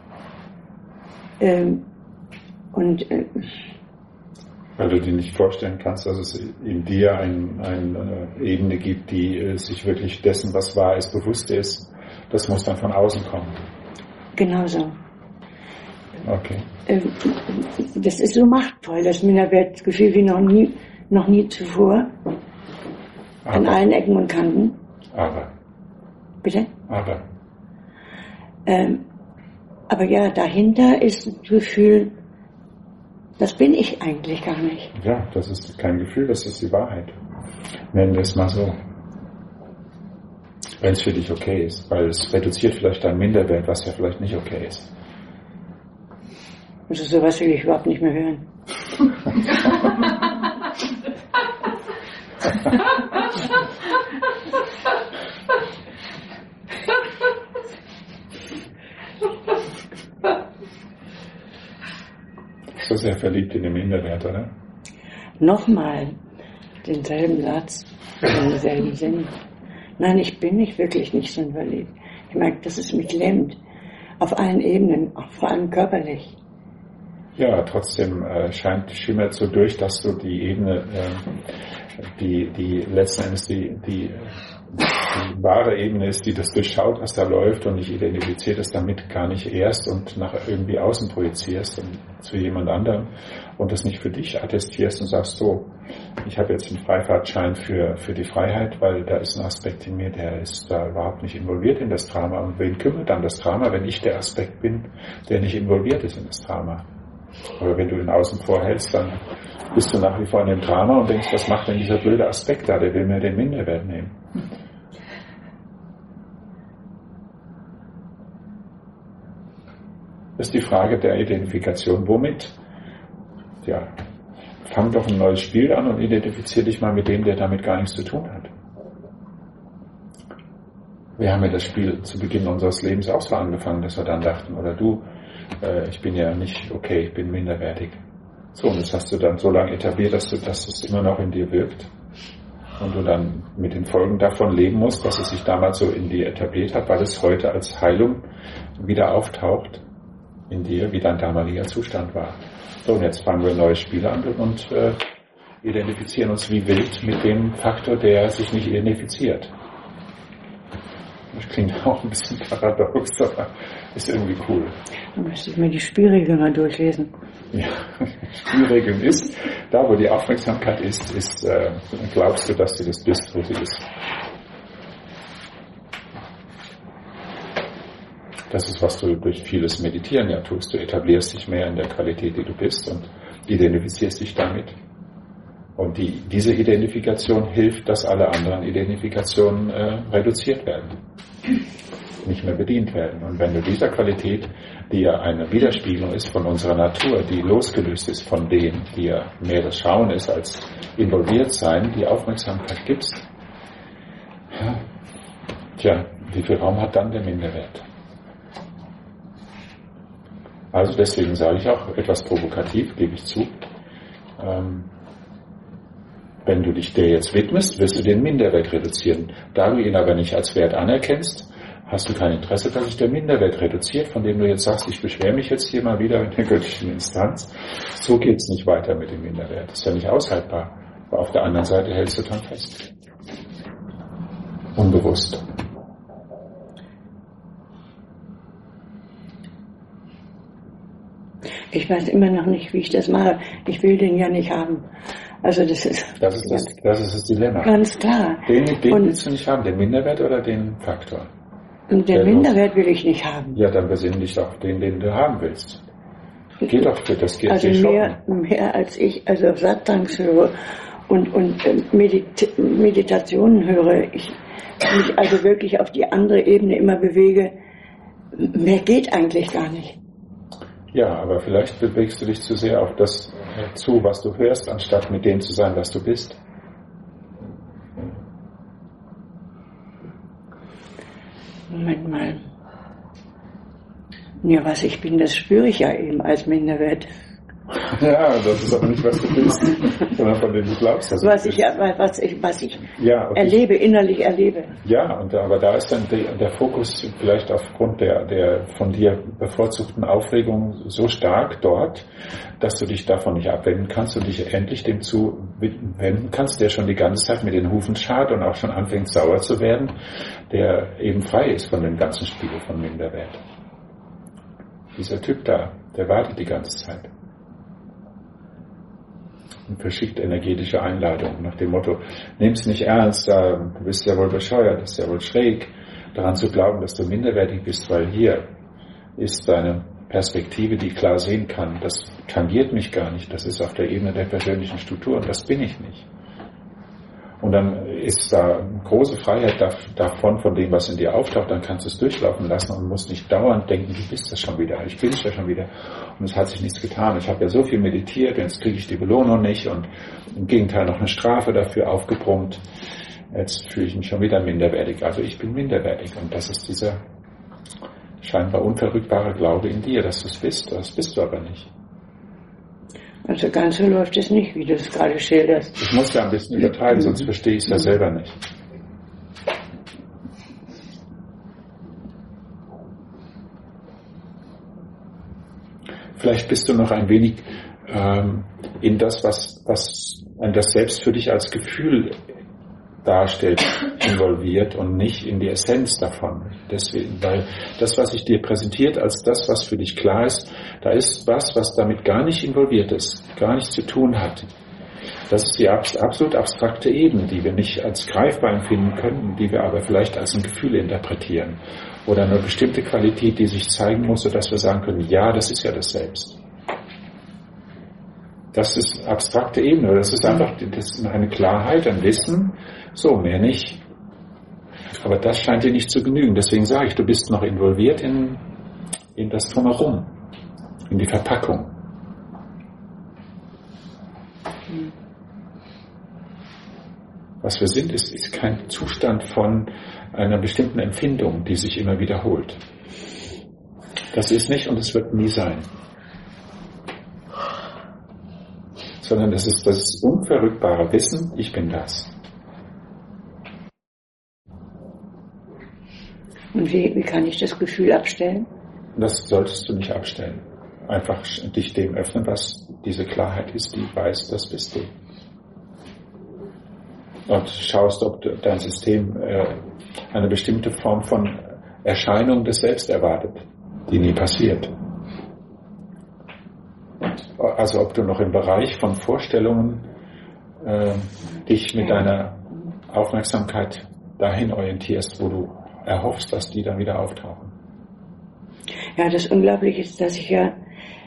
Weil du dir nicht vorstellen kannst, dass es in dir eine Ebene gibt, die sich wirklich dessen, was wahr ist, bewusst ist. Das muss dann von außen kommen. Genau so. Okay. Das ist so machtvoll, das Minderwertgefühl wie noch nie zuvor. An allen Ecken und Kanten. Aber. Bitte? Aber. Aber ja, dahinter ist ein Gefühl, das bin ich eigentlich gar nicht. Ja, das ist kein Gefühl, das ist die Wahrheit. Nennen wir es mal so. Wenn es für dich okay ist, weil es reduziert vielleicht deinen Minderwert, was ja vielleicht nicht okay ist. Also sowas will ich überhaupt nicht mehr hören. sehr verliebt in den Minderwert, oder? Nochmal denselben Satz, in demselben Sinn. Nein, ich bin nicht wirklich nicht so verliebt. Ich merke, dass es mich lähmt. Auf allen Ebenen, auch vor allem körperlich. Ja, trotzdem schimmert so durch, dass du die Ebene, die letzten Endes die wahre Ebene ist, die das durchschaut, was da läuft und nicht identifiziert es damit gar nicht erst und nach irgendwie außen projizierst und zu jemand anderem und das nicht für dich attestierst und sagst so, ich habe jetzt einen Freifahrtschein für die Freiheit, weil da ist ein Aspekt in mir, der ist da überhaupt nicht involviert in das Drama. Und wen kümmert dann das Drama, wenn ich der Aspekt bin, der nicht involviert ist in das Drama? Oder wenn du den außen vorhältst, dann bist du nach wie vor in dem Drama und denkst, was macht denn dieser blöde Aspekt da, der will mir den Minderwert nehmen. Das ist die Frage der Identifikation. Womit? Ja, fang doch ein neues Spiel an und identifizier dich mal mit dem, der damit gar nichts zu tun hat. Wir haben ja das Spiel zu Beginn unseres Lebens auch so angefangen, dass wir dann dachten, oder du, ich bin ja nicht okay, ich bin minderwertig. So, und das hast du dann so lange etabliert, dass es immer noch in dir wirkt. Und du dann mit den Folgen davon leben musst, dass es sich damals so in dir etabliert hat, weil es heute als Heilung wieder auftaucht in dir, wie dein damaliger Zustand war. So, und jetzt fangen wir ein neues Spiel an und identifizieren uns wie wild mit dem Faktor, der sich nicht identifiziert. Das klingt auch ein bisschen paradox, aber ist irgendwie cool. Dann müsste ich mir die Spielregeln mal durchlesen. Ja, Spielregeln ist, da wo die Aufmerksamkeit ist, glaubst du, dass du das bist, wo sie ist. Das ist, was du durch vieles Meditieren ja tust. Du etablierst dich mehr in der Qualität, die du bist und identifizierst dich damit. Und diese Identifikation hilft, dass alle anderen Identifikationen reduziert werden, nicht mehr bedient werden. Und wenn du dieser Qualität, die ja eine Widerspiegelung ist von unserer Natur, die losgelöst ist von dem, die ja mehr das Schauen ist als involviert sein, die Aufmerksamkeit gibst, tja, wie viel Raum hat dann der Minderwert? Also deswegen sage ich auch etwas provokativ, gebe ich zu. Wenn du dich der jetzt widmest, wirst du den Minderwert reduzieren. Da du ihn aber nicht als Wert anerkennst, hast du kein Interesse, dass sich der Minderwert reduziert, von dem du jetzt sagst, ich beschwere mich jetzt hier mal wieder in der göttlichen Instanz. So geht es nicht weiter mit dem Minderwert. Das ist ja nicht aushaltbar. Aber auf der anderen Seite hältst du dran fest. Unbewusst. Ich weiß immer noch nicht, wie ich das mache. Ich will den ja nicht haben. Also das ist das Dilemma. Ganz klar. Den willst du nicht haben, den Minderwert oder den Faktor? Und den Minderwert will ich nicht haben. Ja, dann besinn dich auf den du haben willst. Geht doch für das geht also mehr als ich, also Satsangs höre und Meditationen höre, ich mich also wirklich auf die andere Ebene immer bewege, mehr geht eigentlich gar nicht. Ja, aber vielleicht bewegst du dich zu sehr auf das zu, was du hörst, anstatt mit dem zu sein, was du bist. Moment mal. Ja, was ich bin, das spüre ich ja eben als Minderwert. Ja, das ist aber nicht, was du bist, sondern von dem du glaubst, dass was ich erlebe, innerlich erlebe. Ja, aber da ist dann der Fokus vielleicht aufgrund der von dir bevorzugten Aufregung so stark dort, dass du dich davon nicht abwenden kannst und dich endlich dem zuwenden kannst, der schon die ganze Zeit mit den Hufen scharrt und auch schon anfängt sauer zu werden, der eben frei ist von dem ganzen Spiegel von Minderwert. Dieser Typ da, der wartet die ganze Zeit. Und verschickt energetische Einladungen nach dem Motto, nimm's nicht ernst, du bist ja wohl bescheuert, das ist ja wohl schräg, daran zu glauben, dass du minderwertig bist, weil hier ist deine Perspektive, die klar sehen kann, das tangiert mich gar nicht, das ist auf der Ebene der persönlichen Struktur und das bin ich nicht. Und dann ist da eine große Freiheit davon, von dem, was in dir auftaucht, dann kannst du es durchlaufen lassen und musst nicht dauernd denken, du bist das schon wieder, ich bin es ja schon wieder. Und es hat sich nichts getan. Ich habe ja so viel meditiert, jetzt kriege ich die Belohnung nicht und im Gegenteil noch eine Strafe dafür aufgebrummt. Jetzt fühle ich mich schon wieder minderwertig. Also ich bin minderwertig und das ist dieser scheinbar unverrückbare Glaube in dir, dass du es bist. Das bist du aber nicht. Also ganz so läuft es nicht, wie du es gerade schilderst. Ich muss ja ein bisschen übertreiben, sonst verstehe ich es ja selber nicht. Vielleicht bist du noch ein wenig in das, was das Selbst für dich als Gefühl darstellt, involviert und nicht in die Essenz davon. Deswegen, weil das, was sich dir präsentiert als das, was für dich klar ist, da ist was damit gar nicht involviert ist, gar nichts zu tun hat. Das ist die absolut abstrakte Ebene, die wir nicht als greifbar empfinden können, die wir aber vielleicht als ein Gefühl interpretieren. Oder eine bestimmte Qualität, die sich zeigen muss, sodass wir sagen können, ja, das ist ja das Selbst. Das ist abstrakte Ebene, das ist einfach eine Klarheit, ein Wissen, so, mehr nicht. Aber das scheint dir nicht zu genügen, deswegen sage ich, du bist noch involviert in das Drumherum, in die Verpackung. Was wir sind, ist kein Zustand von einer bestimmten Empfindung, die sich immer wiederholt. Das ist nicht und es wird nie sein. Sondern das ist das unverrückbare Wissen, ich bin das. Und wie kann ich das Gefühl abstellen? Das solltest du nicht abstellen. Einfach dich dem öffnen, was diese Klarheit ist, die weiß, das bist du. Und schaust, ob dein System eine bestimmte Form von Erscheinung des Selbst erwartet, die nie passiert. Also ob du noch im Bereich von Vorstellungen dich mit deiner Aufmerksamkeit dahin orientierst, wo du erhoffst, dass die dann wieder auftauchen. Ja, das Unglaubliche ist, dass ich ja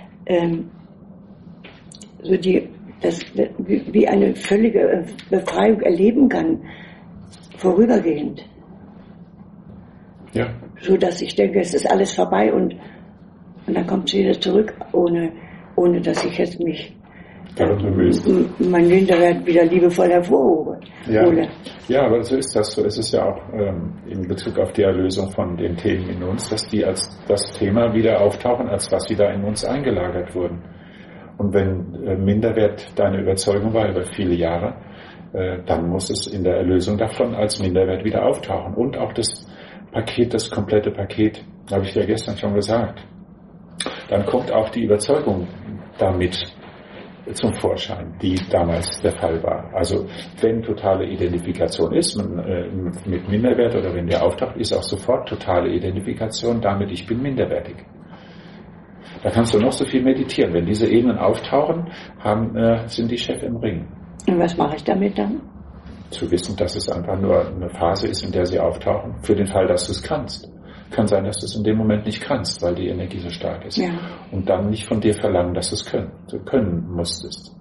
wie eine völlige Befreiung erleben kann, vorübergehend. Ja. So dass ich denke, es ist alles vorbei und dann kommt es wieder zurück, ohne dass ich jetzt mich mein Minderwert wieder liebevoll hervorhole. Ja, aber so ist das. So ist es ja auch in Bezug auf die Erlösung von den Themen in uns, dass die als das Thema wieder auftauchen, als was sie da in uns eingelagert wurden. Und wenn Minderwert deine Überzeugung war über viele Jahre, dann muss es in der Erlösung davon als Minderwert wieder auftauchen. Und auch das komplette Paket, habe ich dir gestern schon gesagt. Dann kommt auch die Überzeugung damit zum Vorschein, die damals der Fall war. Also wenn totale Identifikation ist mit Minderwert oder wenn der auftaucht, ist auch sofort totale Identifikation damit, ich bin minderwertig. Da kannst du noch so viel meditieren. Wenn diese Ebenen auftauchen, sind die Chef im Ring. Und was mache ich damit dann? Zu wissen, dass es einfach nur eine Phase ist, in der sie auftauchen, für den Fall, dass du es kannst. Kann sein, dass du es in dem Moment nicht kannst, weil die Energie so stark ist. Ja. Und dann nicht von dir verlangen, dass du es können musstest.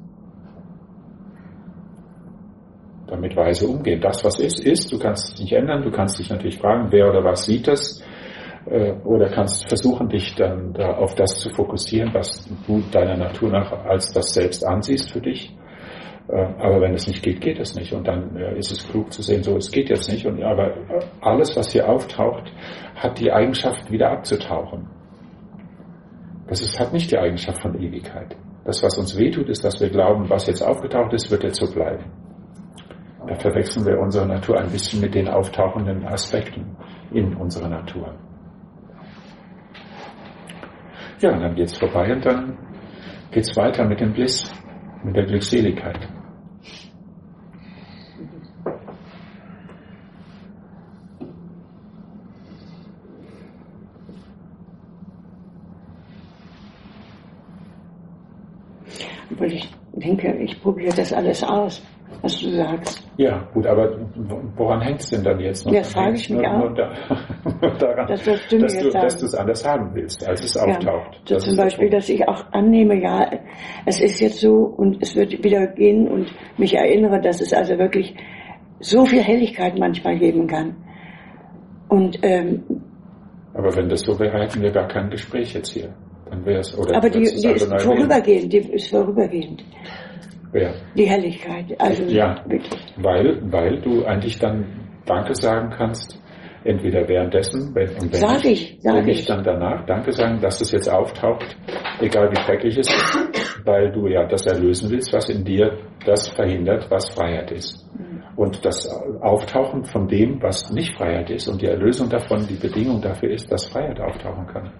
Damit weise umgehen. Das, was ist, du kannst es nicht ändern, du kannst dich natürlich fragen, wer oder was sieht es, oder kannst versuchen, dich dann da auf das zu fokussieren, was du deiner Natur nach als das Selbst ansiehst für dich. Aber wenn es nicht geht, geht es nicht. Und dann ist es klug zu sehen, so, es geht jetzt nicht. Aber alles, was hier auftaucht, hat die Eigenschaft, wieder abzutauchen. Hat nicht die Eigenschaft von Ewigkeit. Das, was uns wehtut, ist, dass wir glauben, was jetzt aufgetaucht ist, wird jetzt so bleiben. Da verwechseln wir unsere Natur ein bisschen mit den auftauchenden Aspekten in unserer Natur. Ja, und dann geht's vorbei und dann geht's weiter mit dem Bliss, mit der Glückseligkeit. Weil ich denke, ich probiere das alles aus, was du sagst. Ja, gut, aber woran hängt es denn dann jetzt noch? Ja, frage ich mich auch. Daran, dass du es anders haben willst, als es auftaucht. So zum Beispiel, dass ich auch annehme, ja, es ist jetzt so und es wird wieder gehen und mich erinnere, dass es also wirklich so viel Helligkeit manchmal geben kann. Und aber wenn das so wäre, hätten wir gar kein Gespräch jetzt hier. Dann wäre es, oder aber die ist vorübergehend. Ja. Die Helligkeit. Also ja, weil du eigentlich dann Danke sagen kannst, entweder währenddessen, wenn nicht dann danach Danke sagen, dass es jetzt auftaucht, egal wie schrecklich es ist, weil du ja das erlösen willst, was in dir das verhindert, was Freiheit ist. Und das Auftauchen von dem, was nicht Freiheit ist und die Erlösung davon, die Bedingung dafür ist, dass Freiheit auftauchen kann.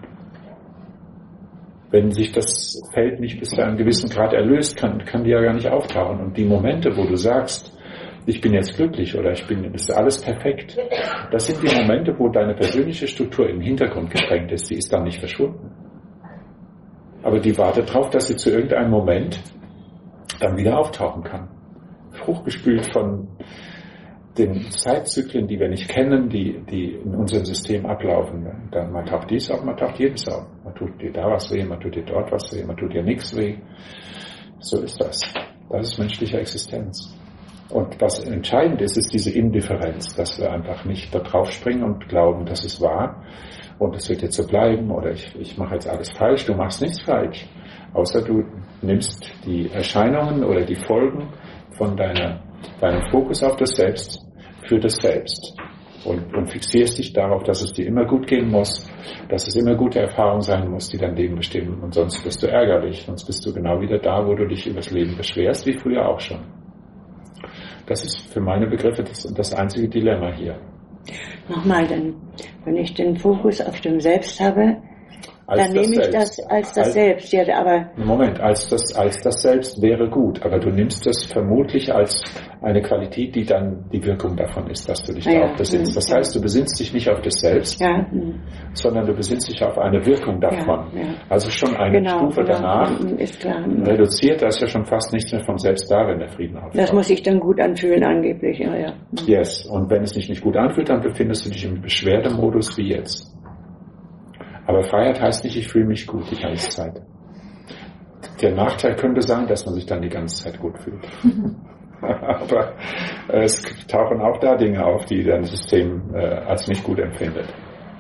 Wenn sich das Feld nicht bis zu einem gewissen Grad erlöst, kann die ja gar nicht auftauchen. Und die Momente, wo du sagst, ich bin jetzt glücklich oder ist alles perfekt, das sind die Momente, wo deine persönliche Struktur in den Hintergrund gedrängt ist. Die ist dann nicht verschwunden. Aber die wartet darauf, dass sie zu irgendeinem Moment dann wieder auftauchen kann. Hochgespült von den Zeitzyklen, die wir nicht kennen, die in unserem System ablaufen. Dann man taucht dies auf, man taucht jenes auf. Man tut dir da was weh, man tut dir dort was weh, man tut dir nichts weh. So ist das. Das ist menschliche Existenz. Und was entscheidend ist, ist diese Indifferenz, dass wir einfach nicht da drauf springen und glauben, das ist wahr und es wird jetzt so bleiben oder ich mache jetzt alles falsch. Du machst nichts falsch, außer du nimmst die Erscheinungen oder die Folgen von deinem Fokus auf das Selbst für das Selbst und fixierst dich darauf, dass es dir immer gut gehen muss, dass es immer gute Erfahrungen sein muss, die dein Leben bestimmen und sonst bist du ärgerlich, sonst bist du genau wieder da, wo du dich über das Leben beschwerst, wie früher auch schon. Das ist für meine Begriffe das einzige Dilemma hier. Nochmal, wenn ich den Fokus auf dem Selbst habe, dann nehme ich das als das Selbst. Ja, aber Moment, als das Selbst wäre gut, aber du nimmst das vermutlich als eine Qualität, die dann die Wirkung davon ist, dass du dich darauf besinnst. Das heißt, du besinnst dich nicht auf das Selbst, sondern du besinnst dich auf eine Wirkung davon. Ja. Also schon eine Stufe danach ist klar. Reduziert, da ist ja schon fast nichts mehr vom Selbst da, wenn der Frieden auftaucht. Das muss sich dann gut anfühlen, angeblich. Ja. Yes, und wenn es sich nicht gut anfühlt, dann befindest du dich im Beschwerdemodus wie jetzt. Aber Freiheit heißt nicht, ich fühle mich gut die ganze Zeit. Der Nachteil könnte sein, dass man sich dann die ganze Zeit gut fühlt. Aber es tauchen auch da Dinge auf, die dein System als nicht gut empfindet.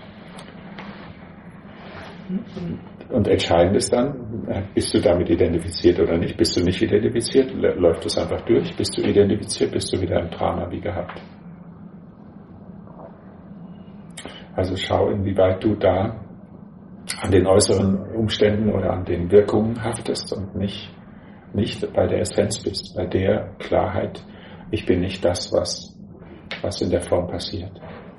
Und entscheidend ist dann, bist du damit identifiziert oder nicht? Bist du nicht identifiziert, läuft es einfach durch. Bist du identifiziert, bist du wieder im Drama wie gehabt. Also schau, inwieweit du da an den äußeren Umständen oder an den Wirkungen haftest und nicht bei der Essenz bist, bei der Klarheit, ich bin nicht das, was in der Form passiert.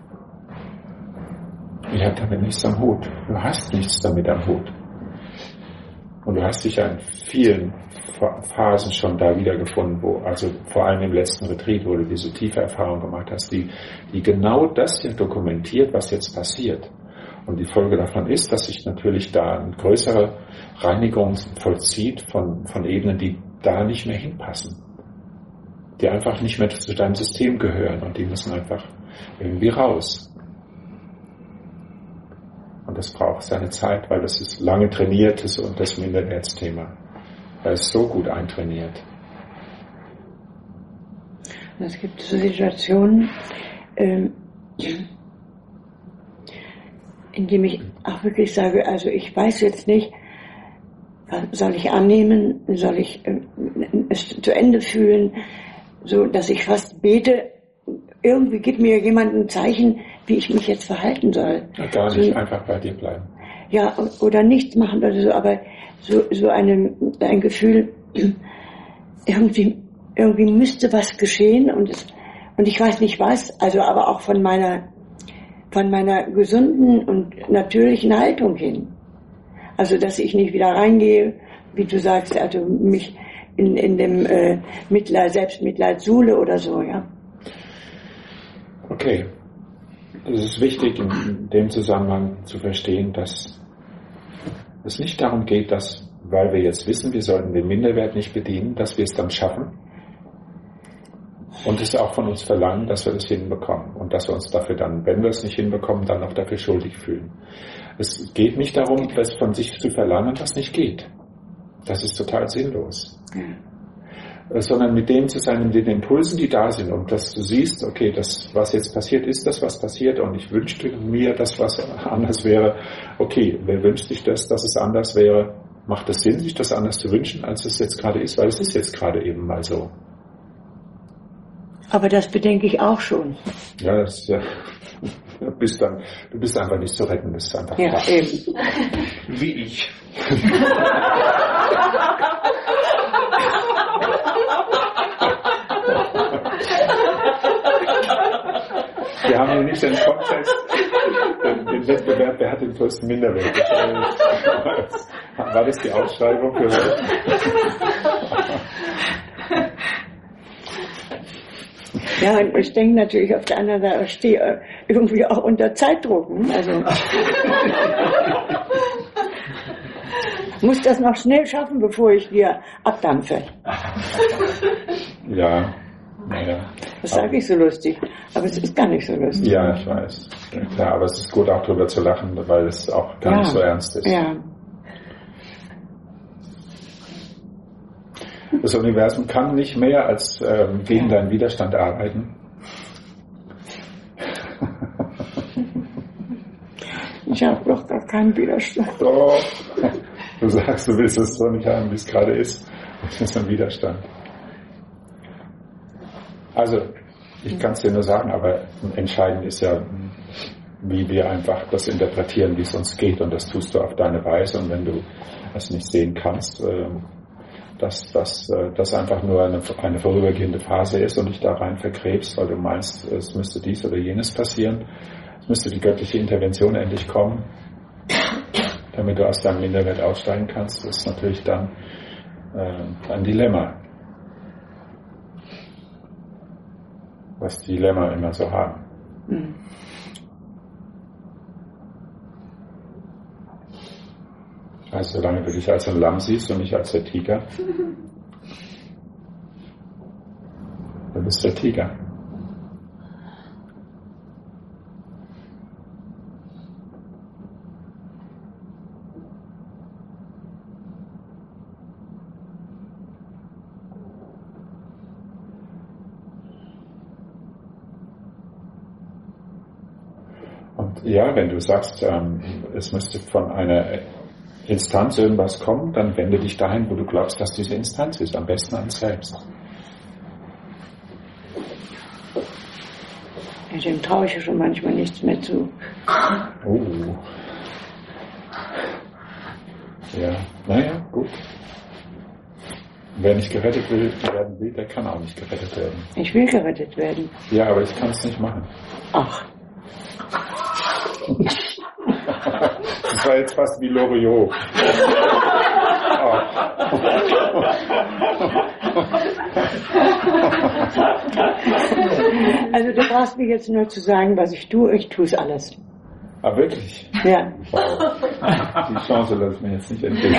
Ich habe damit nichts am Hut. Du hast nichts damit am Hut. Und du hast dich ja in vielen Phasen schon da wiedergefunden, also vor allem im letzten Retreat, wo du diese tiefe Erfahrung gemacht hast, die genau das hier dokumentiert, was jetzt passiert. Und die Folge davon ist, dass sich natürlich da eine größere Reinigung vollzieht von Ebenen, die da nicht mehr hinpassen. Die einfach nicht mehr zu deinem System gehören und die müssen einfach irgendwie raus. Und das braucht seine Zeit, weil das ist lange trainiertes und das Minderwertsthema. Da ist so gut eintrainiert. Es gibt so Situationen, indem ich auch wirklich sage, also ich weiß jetzt nicht, soll ich annehmen, soll ich es zu Ende fühlen, so dass ich fast bete, irgendwie gibt mir jemand ein Zeichen, wie ich mich jetzt verhalten soll. Ja, gar nicht, so, einfach bei dir bleiben. Ja, oder nichts machen oder so, aber so ein Gefühl, irgendwie müsste was geschehen und ich weiß nicht was, also aber auch von meiner gesunden und natürlichen Haltung hin. Also, dass ich nicht wieder reingehe, wie du sagst, also mich in dem Selbstmitleid suhle oder so, ja. Okay. Es ist wichtig, in dem Zusammenhang zu verstehen, dass es nicht darum geht, dass, weil wir jetzt wissen, wir sollten den Minderwert nicht bedienen, dass wir es dann schaffen. Und es auch von uns verlangen, dass wir das hinbekommen und dass wir uns dafür dann, wenn wir es nicht hinbekommen, dann auch dafür schuldig fühlen. Es geht nicht darum, das von sich zu verlangen, was nicht geht. Das ist total sinnlos. Sondern mit dem zu sein, mit den Impulsen, die da sind und dass du siehst, okay, das, was jetzt passiert, ist das, was passiert und ich wünschte mir, dass was anders wäre. Okay, wer wünscht sich das, dass es anders wäre? Macht es Sinn, sich das anders zu wünschen, als es jetzt gerade ist? Weil es ist jetzt gerade eben mal so. Aber das bedenke ich auch schon. Ja, du bist einfach nicht zu retten, das ist einfach ja, klar. Eben. Wie ich. haben hier nicht den Kontext, den Wettbewerb, wer hat den größten Minderwert. War das die Ausschreibung für heute? Ja, und ich denke natürlich auf der anderen Seite, ich stehe irgendwie auch unter Zeitdruck. Also muss das noch schnell schaffen, bevor ich hier abdampfe. Ja, naja. Das sage ich so lustig, aber es ist gar nicht so lustig. Ja, ich weiß. Ja, klar, aber es ist gut auch drüber zu lachen, weil es auch gar nicht so ernst ist. Ja. Das Universum kann nicht mehr als gegen deinen Widerstand arbeiten. Ich habe doch gar keinen Widerstand. Doch. Du sagst, du willst es so nicht haben, wie es gerade ist. Das ist ein Widerstand. Also, ich kann es dir nur sagen, aber entscheidend ist ja, wie wir einfach das interpretieren, wie es uns geht. Und das tust du auf deine Weise. Und wenn du es nicht sehen kannst, dass das einfach nur eine vorübergehende Phase ist und dich da rein vergräbst, weil du meinst, es müsste dies oder jenes passieren, es müsste die göttliche Intervention endlich kommen, damit du aus deinem Minderwert aussteigen kannst, ist natürlich dann ein Dilemma. Was Dilemma immer so haben. Mhm. Also solange du dich als ein Lamm siehst und nicht als der Tiger, du bist der Tiger. Und ja, wenn du sagst, es müsste von einer Instanz irgendwas kommt, dann wende dich dahin, wo du glaubst, dass diese Instanz ist. Am besten an selbst. Ja, dem traue ich ja schon manchmal nichts mehr zu. Oh. Ja, naja, gut. Wer nicht gerettet werden will, der kann auch nicht gerettet werden. Ich will gerettet werden. Ja, aber ich kann es nicht machen. Ach. Das war jetzt fast wie Loriot. Also du brauchst mir jetzt nur zu sagen, was ich tue es alles. Ah, wirklich? Ja. Wow. Die Chance lasse ich mir jetzt nicht entgehen.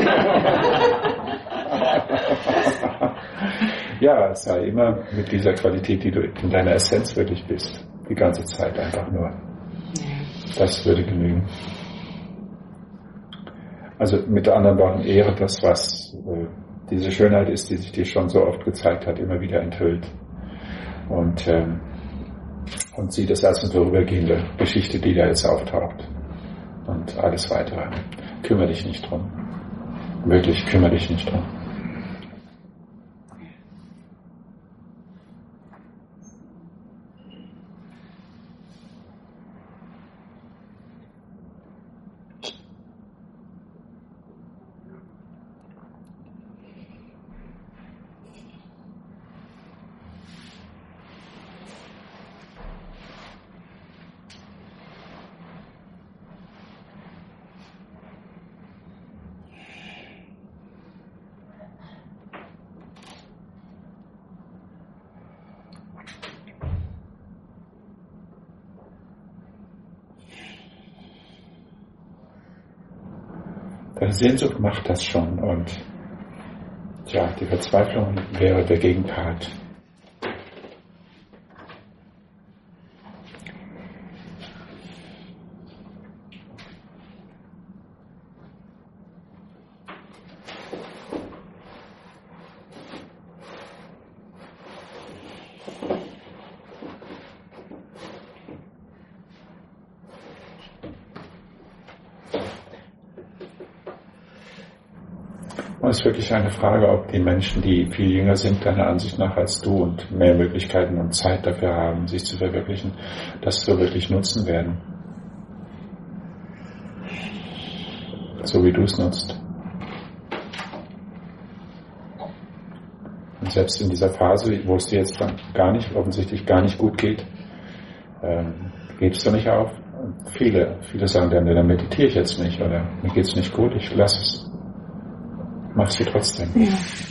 Ja, es sei immer mit dieser Qualität, die du in deiner Essenz wirklich bist. Die ganze Zeit einfach nur. Das würde genügen. Also mit anderen Worten, ehre das, was diese Schönheit ist, die sich dir schon so oft gezeigt hat, immer wieder enthüllt. Und sieh das als eine vorübergehende Geschichte, die da jetzt auftaucht. Und alles Weitere. Kümmere dich nicht drum. Wirklich, kümmere dich nicht drum. Deine Sehnsucht macht das schon und ja, die Verzweiflung wäre der Gegenpart. Und es ist wirklich eine Frage, ob die Menschen, die viel jünger sind, deiner Ansicht nach als du und mehr Möglichkeiten und Zeit dafür haben, sich zu verwirklichen, das so wirklich nutzen werden. So wie du es nutzt. Und selbst in dieser Phase, wo es dir jetzt dann offensichtlich gar nicht gut geht, Gibst du nicht auf? Viele sagen dann meditiere ich jetzt nicht oder mir geht's nicht gut, ich lasse es. Machst du trotzdem. Ja.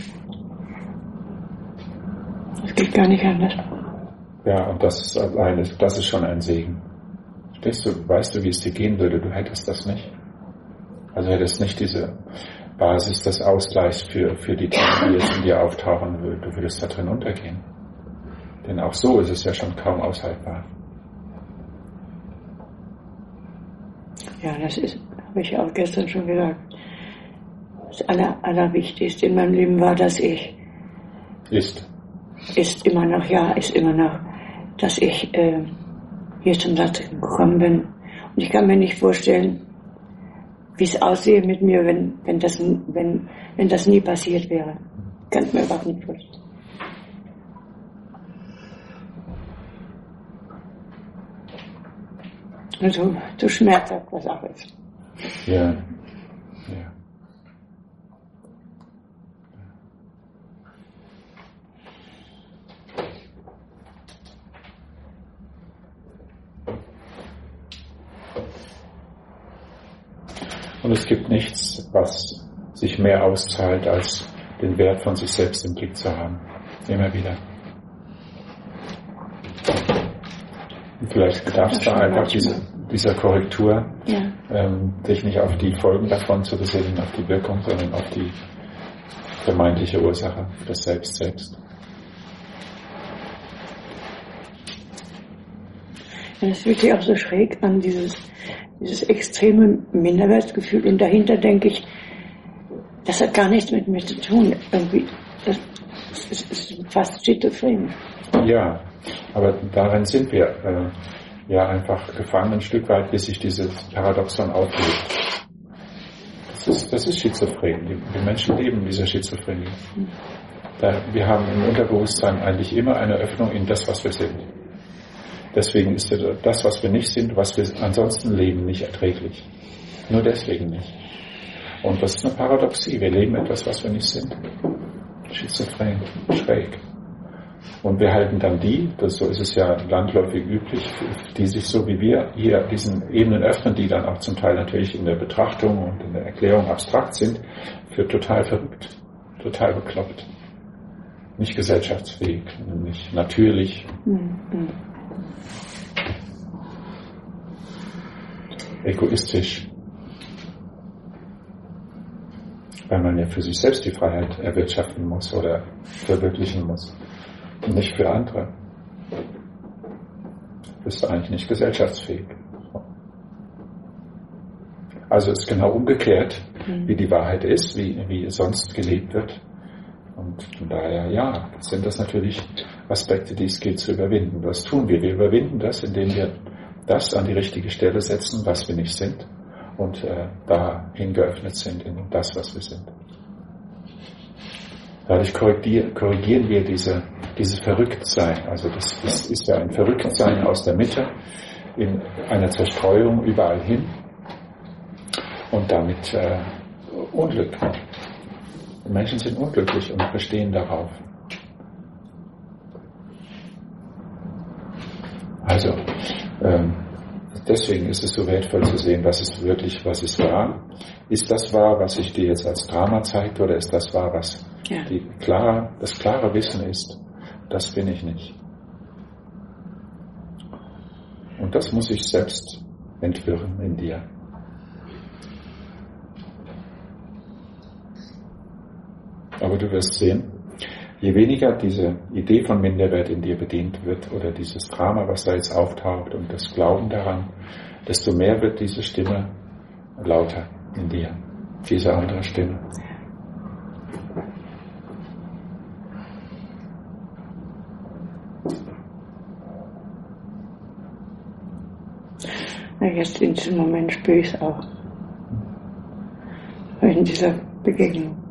Es geht gar nicht anders. Ja, und das ist schon ein Segen. Weißt du, wie es dir gehen würde, du hättest das nicht. Also hättest nicht diese Basis des Ausgleichs für die Dinge, die jetzt in dir auftauchen würden. Du würdest da drin untergehen. Denn auch so ist es ja schon kaum aushaltbar. Ja, das ist, habe ich auch gestern schon gesagt. Das Allerwichtigste in meinem Leben war, dass ich ist immer noch, dass ich hier zum Satz gekommen bin. Und ich kann mir nicht vorstellen, wie es aussehe mit mir, wenn das nie passiert wäre. Kann ich mir überhaupt nicht vorstellen. Also, so schmerzhaft was auch ist. Ja. Ja. Und es gibt nichts, was sich mehr auszahlt, als den Wert von sich selbst im Blick zu haben. Immer wieder. Und vielleicht bedarf es da einfach dieser Korrektur, dich nicht auf die Folgen davon zu besinnen, auf die Wirkung, sondern auf die vermeintliche Ursache, das Selbst. Ja, das fühlt sich auch so schräg an, dieses extreme Minderwertsgefühl. Und dahinter denke ich, das hat gar nichts mit mir zu tun. Irgendwie, das ist fast schizophren. Ja, aber darin sind wir einfach gefangen ein Stück weit, bis sich dieses Paradoxon auflöst. Das ist schizophren. Die Menschen leben in dieser Schizophrenie. Wir haben im Unterbewusstsein eigentlich immer eine Öffnung in das, was wir sind. Deswegen ist das, was wir nicht sind, was wir ansonsten leben, nicht erträglich. Nur deswegen nicht. Und das ist eine Paradoxie. Wir leben etwas, was wir nicht sind. Schizophren, schräg. Und wir halten dann so ist es ja landläufig üblich, die sich so wie wir hier diesen Ebenen öffnen, die dann auch zum Teil natürlich in der Betrachtung und in der Erklärung abstrakt sind, für total verrückt, total bekloppt. Nicht gesellschaftsfähig, nicht natürlich. Egoistisch. Weil man ja für sich selbst die Freiheit erwirtschaften muss oder verwirklichen muss. Und nicht für andere. Bist du eigentlich nicht gesellschaftsfähig. Also ist genau umgekehrt, wie die Wahrheit ist, wie sonst gelebt wird. Und von daher, sind das natürlich Aspekte, die es gilt zu überwinden. Was tun wir? Wir überwinden das, indem wir das an die richtige Stelle setzen, was wir nicht sind, und dahin geöffnet sind in das, was wir sind. Dadurch korrigieren wir dieses Verrücktsein. Also das ist ja ein Verrücktsein aus der Mitte in einer Zerstreuung überall hin und damit Unglück. Die Menschen sind unglücklich und bestehen darauf. Also deswegen ist es so wertvoll zu sehen, was ist wirklich, was ist wahr. Ist das wahr, was sich dir jetzt als Drama zeigt, oder ist das wahr, was das klare Wissen ist, das bin ich nicht. Und das muss ich selbst entwirren in dir. Aber du wirst sehen, je weniger diese Idee von Minderwert in dir bedient wird oder dieses Drama, was da jetzt auftaucht und das Glauben daran, desto mehr wird diese Stimme lauter in dir, diese andere Stimme. Jetzt in diesem Moment spüre ich es auch. In dieser Begegnung.